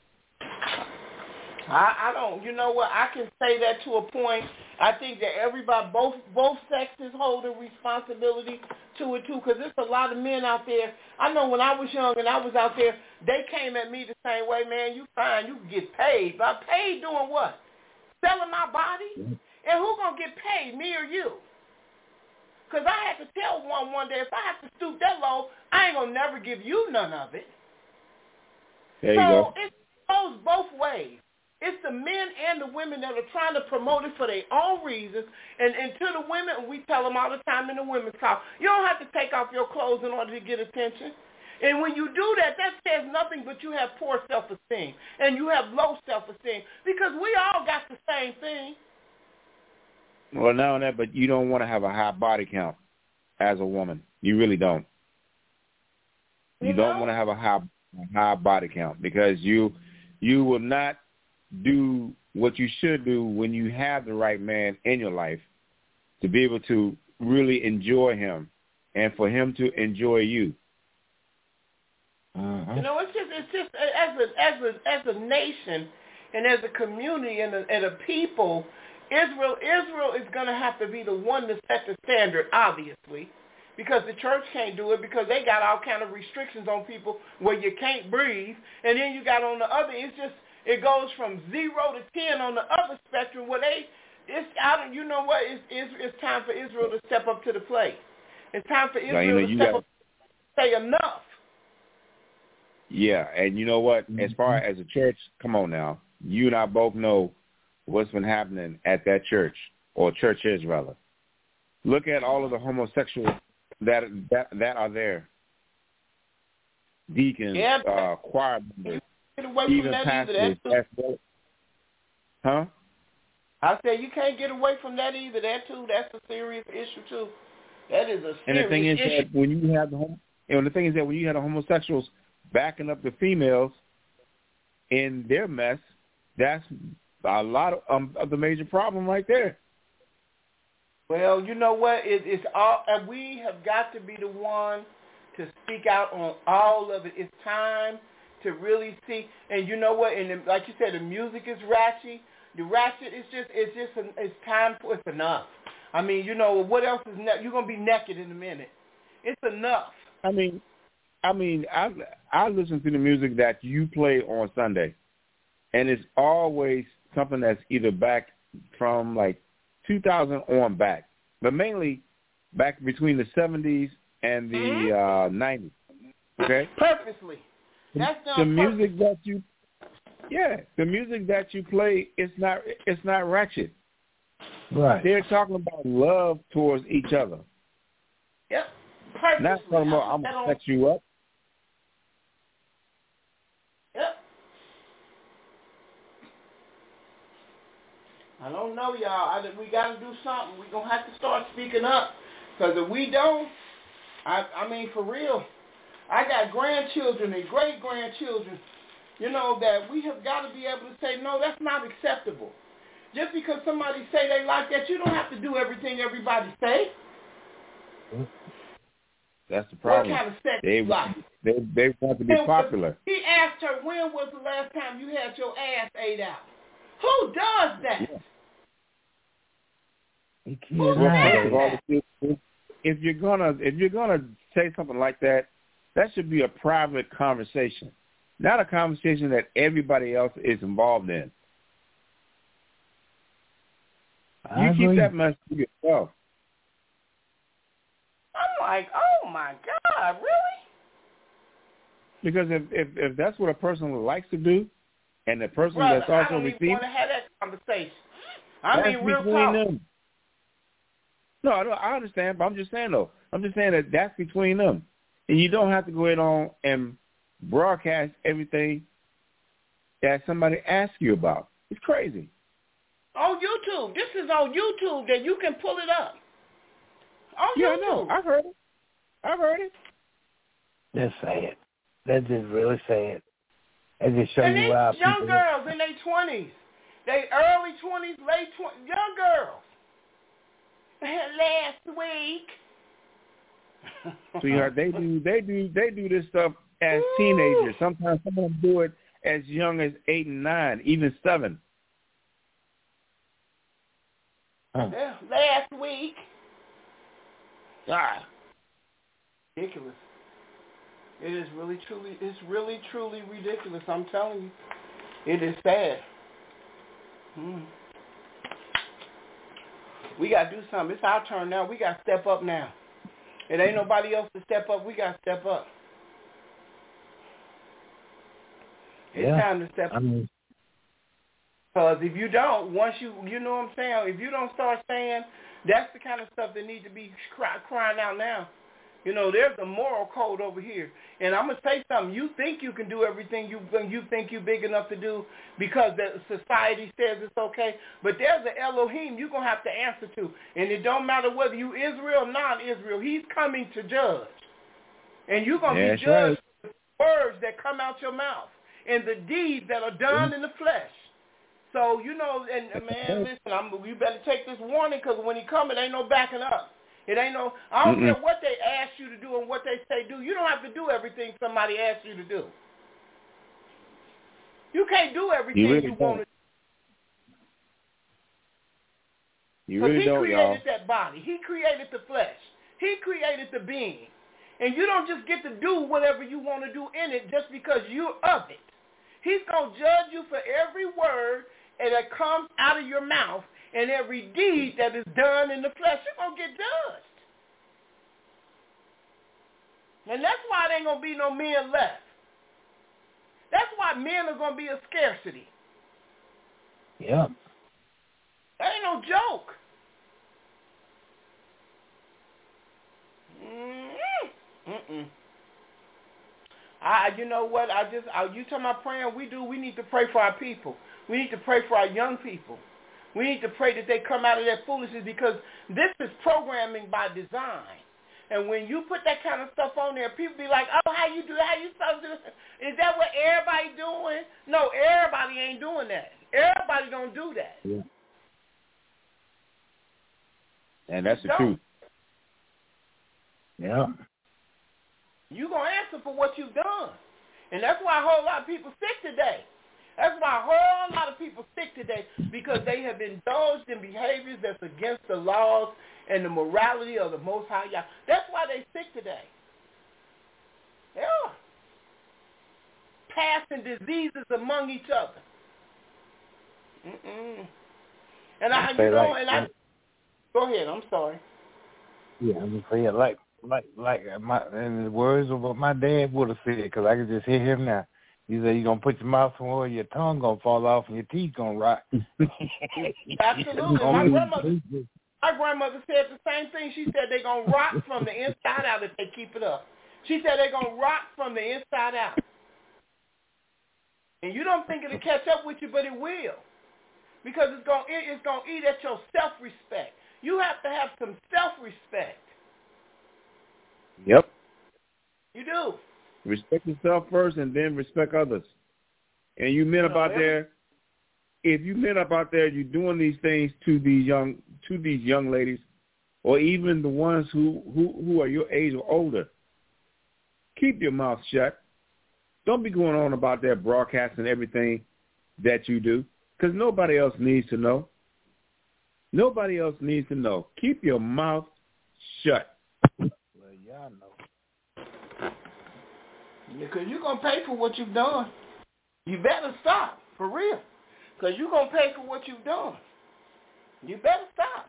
I, I don't, you know what, I can say that to a point. I think that everybody, both both sexes hold a responsibility to it too, because there's a lot of men out there. I know when I was young and I was out there, they came at me the same way, man, you fine, you can get paid. But paid doing what? Selling my body? And who going to get paid, me or you? Because I had to tell one one day, if I have to stoop that low, I ain't going to never give you none of it. There you so go. It goes both ways. It's the men and the women that are trying to promote it for their own reasons. And, and to the women, we tell them all the time in the women's talk, you don't have to take off your clothes in order to get attention. And when you do that, that says nothing but you have poor self-esteem and you have low self-esteem, because we all got the same thing. Well, not only that, but you don't want to have a high body count as a woman. You really don't. You, you know? don't want to have a high, a high body count, because you you will not do what you should do when you have the right man in your life, to be able to really enjoy him and for him to enjoy you. Uh-huh. You know, it's just it's just as a as a as a nation and as a community and a, and a people, Israel Israel is going to have to be the one to set the standard, obviously, because the church can't do it because they got all kind of restrictions on people where you can't breathe. And then you got on the other, it's just, it goes from zero to ten on the other spectrum where they, it's, I don't, you know what, it's, it's, it's time for Israel to step up to the plate. It's time for Israel you know, to you step got, up and say enough. Yeah, and you know what, as far as a church, come on now, you and I both know what's been happening at that church, or churches rather. Look at all of the homosexuals that that that are there. Deacons, yeah, uh, choir members, get away even from that pastors. either. That's Well. Huh? I said you can't get away from that either. That too. That's a serious issue too. That is a serious issue. And the thing is issue. that when you have the hom- and the thing is that when you have the homosexuals backing up the females in their mess, that's a lot of, um, of the major problem right there. Well, you know what? It, it's all, and we have got to be the one to speak out on all of it. It's time to really see. And you know what? And the, like you said, the music is ratchet. The ratchet is just, it's just, an, it's time for, it's enough. I mean, you know, what else is ne- you're gonna be naked in a minute. It's enough. I mean, I mean, I I listen to the music that you play on Sunday, and it's always something that's either back from like two thousand on back, but mainly back between the seventies and the mm-hmm. uh, nineties. Okay. Purposely. That's the music that you, yeah, the music that you play. It's not. It's not ratchet. Right. They're talking about love towards each other. Yep. Purposely. Not talking about I'm gonna set you up. Yep. I don't know, y'all. I, we got to do something. We're going to have to start speaking up. Because if we don't, I, I mean, for real, I got grandchildren and great-grandchildren, you know, that we have got to be able to say, no, that's not acceptable. Just because somebody say they like that, you don't have to do everything everybody say. That's the problem. What kind of sex they, you like? They, they want to be popular. He asked her, when was the last time you had your ass ate out? Who does that? Yeah. Who well, first of all, if, if, if you're gonna if you're gonna say something like that, that should be a private conversation, not a conversation that everybody else is involved in. I you agree. keep that message to yourself. I'm like, oh my God, really? Because if if, if that's what a person likes to do, and the person Brother, that's also I don't receiving, even want to have that conversation. I that's mean, real between talk. them. No, I, don't, I understand, but I'm just saying though. I'm just saying that that's between them, and you don't have to go ahead on and broadcast everything that somebody asks you about. It's crazy. On YouTube, this is on YouTube that you can pull it up. On yeah, YouTube. I know. I've heard it. I've heard it. That's sad. That's just really sad. That just show and you how these young people girls in their twenties, they early twenties, late twenties, young girls. Last week. So you know, they do they do they do this stuff as Ooh. teenagers. Sometimes some of them do it as young as eight and nine, even seven. Huh. Yeah, last week. Ah. Ridiculous. It is really truly it's really truly ridiculous, I'm telling you. It is sad. Hmm. We got to do something. It's our turn now. We got to step up now. It ain't nobody else to step up. We got to step up. It's yeah. time to step I mean, up. Because if you don't, once you, you know what I'm saying, if you don't start saying, that's the kind of stuff that needs to be cry, crying out now. You know, there's a moral code over here. And I'm going to say something. You think you can do everything you you think you're big enough to do because the society says it's okay. But there's an Elohim you're going to have to answer to. And it don't matter whether you Israel or non-Israel. He's coming to judge. And you're going to yeah, be judged right. with words that come out your mouth and the deeds that are done in the flesh. So, you know, and, and man, listen, I'm, you better take this warning because when he comes, it ain't no backing up. It ain't no, I don't Mm-mm. care what they ask you to do and what they say do. You don't have to do everything somebody asks you to do. You can't do everything you, really you want to do. You really he don't, created y'all. that body. He created the flesh. He He created the being. And you don't just get to do whatever you want to do in it just because you're of it. He's going to judge you for every word that comes out of your mouth and every deed that is done in the flesh. You're going to get judged. And that's why there ain't going to be no men left. That's why men are going to be a scarcity. Yeah. That ain't no joke. Mm-mm. Mm-mm. I, you know what? I just, I, you talking about praying? We do. We need to pray for our people. We need to pray for our young people. We need to pray that they come out of that foolishness because this is programming by design. And when you put that kind of stuff on there, people be like, oh, how you do that? How you supposed to do this? Is that what everybody doing? No, everybody ain't doing that. Everybody don't do that. Yeah. And that's the don't. truth. Yeah. You're going to answer for what you've done. And that's why a whole lot of people sick today. That's why a whole lot of people sick today because they have indulged in behaviors that's against the laws and the morality of the Most High Yah. That's why they sick today. Yeah. Passing diseases among each other. Mm-mm. And I, you know, like, and I, go ahead. I'm sorry. Yeah, I'm just saying, like, like, like my, and the words of what my dad would have said, because I could just hear him now. He said, you're going to put your mouth somewhere, your tongue going to fall off, and your teeth going to rot. Absolutely. My grandmother, my grandmother said the same thing. She said they're going to rot from the inside out if they keep it up. She said they're going to rot from the inside out. And you don't think it'll catch up with you, but it will. Because it's going it's going to eat at your self-respect. You have to have some self-respect. Yep. You do. Respect yourself first and then respect others. And you men up out there, if you men up out there, you're doing these things to these young to these young ladies, or even the ones who, who, who are your age or older, keep your mouth shut. Don't be going on about that broadcasting everything that you do, because nobody else needs to know. Nobody else needs to know. Keep your mouth shut. Well, y'all know. Because you're going to pay for what you've done. You better stop, for real. Because you're going to pay for what you've done. You better stop.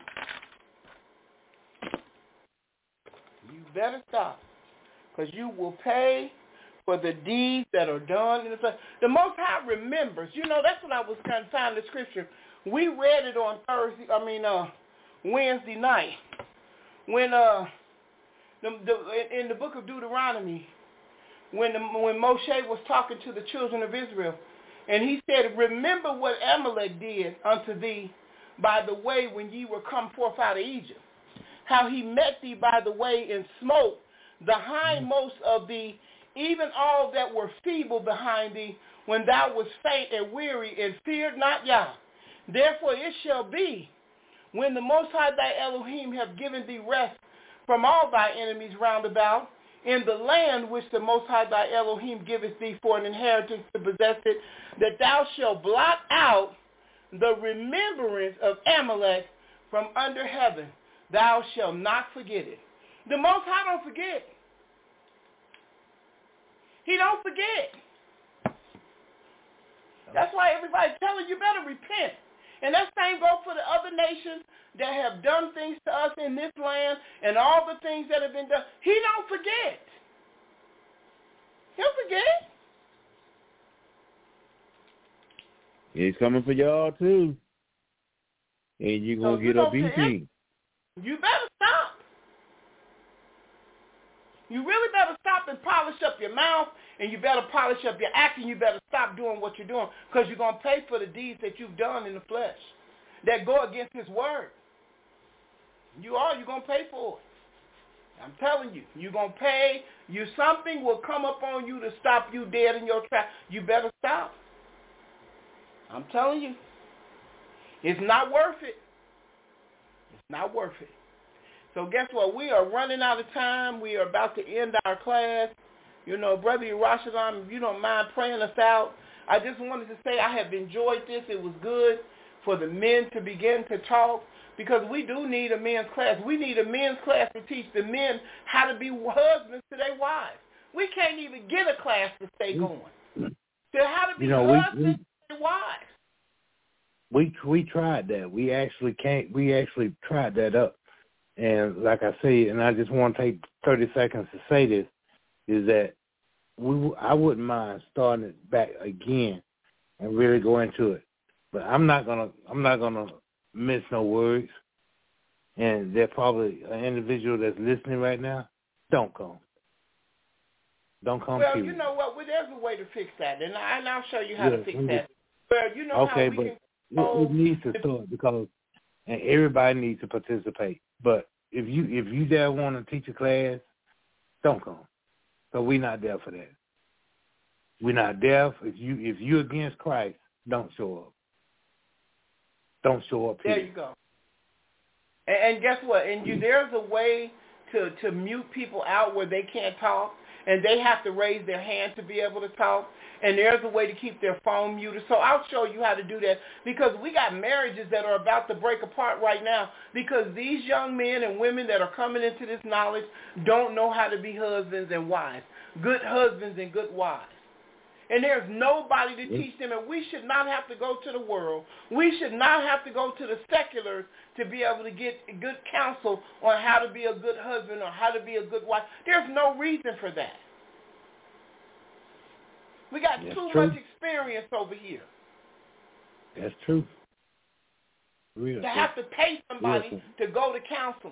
You better stop. Because you will pay for the deeds that are done in the flesh. The Most High remembers. You know, that's what I was kind of finding the scripture. We read it on Thursday, I mean, uh, Wednesday night. When, uh, the, the, in the book of Deuteronomy, when the, when Moshe was talking to the children of Israel, and he said, remember what Amalek did unto thee by the way when ye were come forth out of Egypt, how he met thee by the way and smote the hindmost of thee, even all that were feeble behind thee, when thou wast faint and weary, and feared not Yah. Therefore it shall be, when the Most High thy Elohim have given thee rest from all thy enemies round about, in the land which the Most High thy Elohim giveth thee for an inheritance to possess it, that thou shalt blot out the remembrance of Amalek from under heaven. Thou shalt not forget it. The Most High don't forget. He don't forget. That's why everybody's telling you better repent. And that same goes for the other nations that have done things to us in this land and all the things that have been done. He don't forget. He'll forget. He's coming for y'all too. And you're going to so get a beating. You better stop. You really better stop and polish up your mouth, and you better polish up your acting. You better stop doing what you're doing, because you're going to pay for the deeds that you've done in the flesh that go against his word. You are. You're going to pay for it. I'm telling you. You're going to pay. You Something will come up on you to stop you dead in your tracks. You better stop. I'm telling you. It's not worth it. It's not worth it. So guess what? We are running out of time. We are about to end our class. You know, Brother Yerushalayim, if you don't mind praying us out, I just wanted to say I have enjoyed this. It was good for the men to begin to talk, because we do need a men's class. We need a men's class to teach the men how to be husbands to their wives. We can't even get a class to stay going. So how to be you know, husbands we, we, to their wives. We we tried that. We actually can't. We actually tried that up. And like I say, and I just want to take thirty seconds to say this, is that we I wouldn't mind starting it back again and really go into it. But I'm not gonna I'm not gonna miss no words. And there's probably an individual that's listening right now. Don't come. Don't come. Well, period. you know what? Well, there's a way to fix that, and, I, and I'll show you how yeah, to fix that. Well, you know okay, how we but can. It, it needs to start because, and everybody needs to participate. But if you if you there want to teach a class, don't come. So we're not there for that. We're not there. If you if you're against Christ, don't show up. Don't show up here. There you go. And, and guess what? And you, there's a way to to mute people out where they can't talk, and they have to raise their hand to be able to talk. And there's a way to keep their phone muted. So I'll show you how to do that, because we got marriages that are about to break apart right now because these young men and women that are coming into this knowledge don't know how to be husbands and wives, good husbands and good wives. And there's nobody to teach them, and we should not have to go to the world. We should not have to go to the seculars to be able to get good counsel on how to be a good husband or how to be a good wife. There's no reason for that. We got That's too true. much experience over here. That's true. Real to have to pay somebody Real to go to counseling.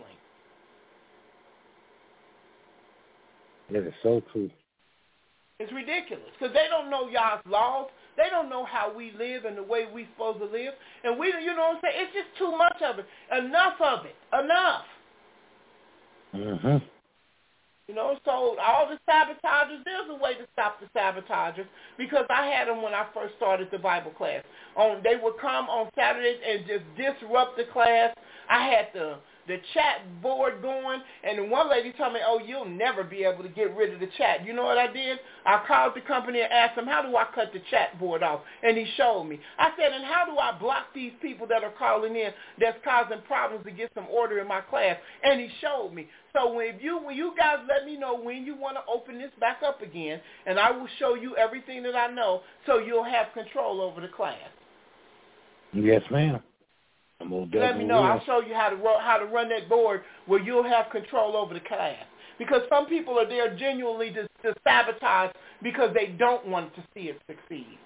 That is so true. It's ridiculous because they don't know y'all's laws. They don't know how we live and the way we supposed to live. And we, you know what I'm saying? It's just too much of it. Enough of it. Enough. Mm-hmm. You know, so all the sabotagers, there's a way to stop the sabotagers because I had them when I first started the Bible class. On They would come on Saturdays and just disrupt the class. I had the the chat board going, and one lady told me, oh, you'll never be able to get rid of the chat. You know what I did? I called the company and asked them, how do I cut the chat board off? And he showed me. I said, and how do I block these people that are calling in that's causing problems to get some order in my class? And he showed me. So when you when you guys let me know when you want to open this back up again, and I will show you everything that I know so you'll have control over the class. Yes, ma'am. Let me know. I'll show you how to ro- how to run that board where you'll have control over the class. Because some people are there genuinely to, to sabotage because they don't want to see it succeed.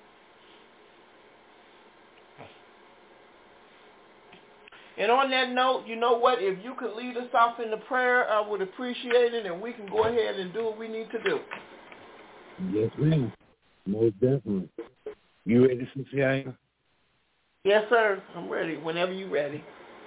And on that note, you know what? If you could lead us off in the prayer, I would appreciate it, and we can go ahead and do what we need to do. Yes, ma'am. Most definitely. You ready, Sister? Yes, sir. I'm ready. Whenever you're ready.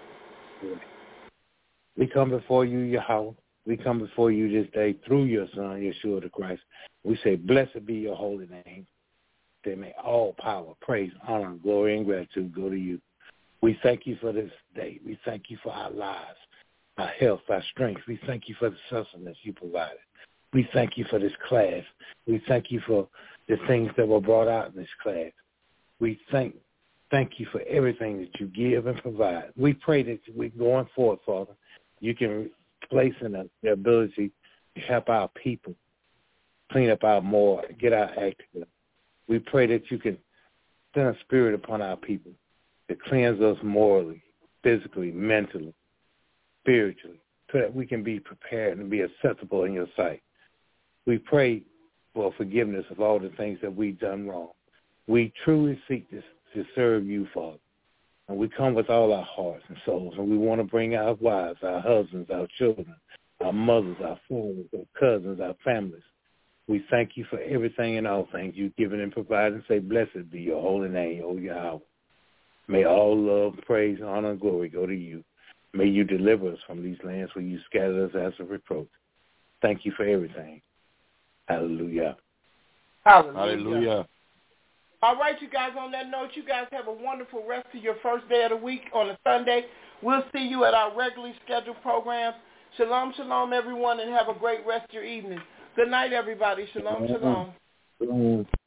We come before you, Yahweh. We come before you this day through your Son, Yeshua the Christ. We say, blessed be your holy name. That may all power, praise, honor, glory, and gratitude go to you. We thank you for this day. We thank you for our lives, our health, our strength. We thank you for the sustenance you provided. We thank you for this class. We thank you for the things that were brought out in this class. We thank Thank you for everything that you give and provide. We pray that we going forward, Father, you can place in us the ability to help our people, clean up our more, get our act together. We pray that you can send a spirit upon our people to cleanse us morally, physically, mentally, spiritually, so that we can be prepared and be acceptable in your sight. We pray for forgiveness of all the things that we've done wrong. We truly seek this to serve you, Father. And we come with all our hearts and souls, and we want to bring our wives, our husbands, our children, our mothers, our fathers, our cousins, our families. We thank you for everything and all things you've given and provided, and say, blessed be your holy name, O Yahweh. May all love, praise, honor, and glory go to you. May you deliver us from these lands where you scattered us as a reproach. Thank you for everything. Hallelujah. Hallelujah. Hallelujah. All right, you guys, on that note, you guys have a wonderful rest of your first day of the week on a Sunday. We'll see you at our regularly scheduled programs. Shalom, shalom, everyone, and have a great rest of your evening. Good night, everybody. Shalom, shalom. Shalom.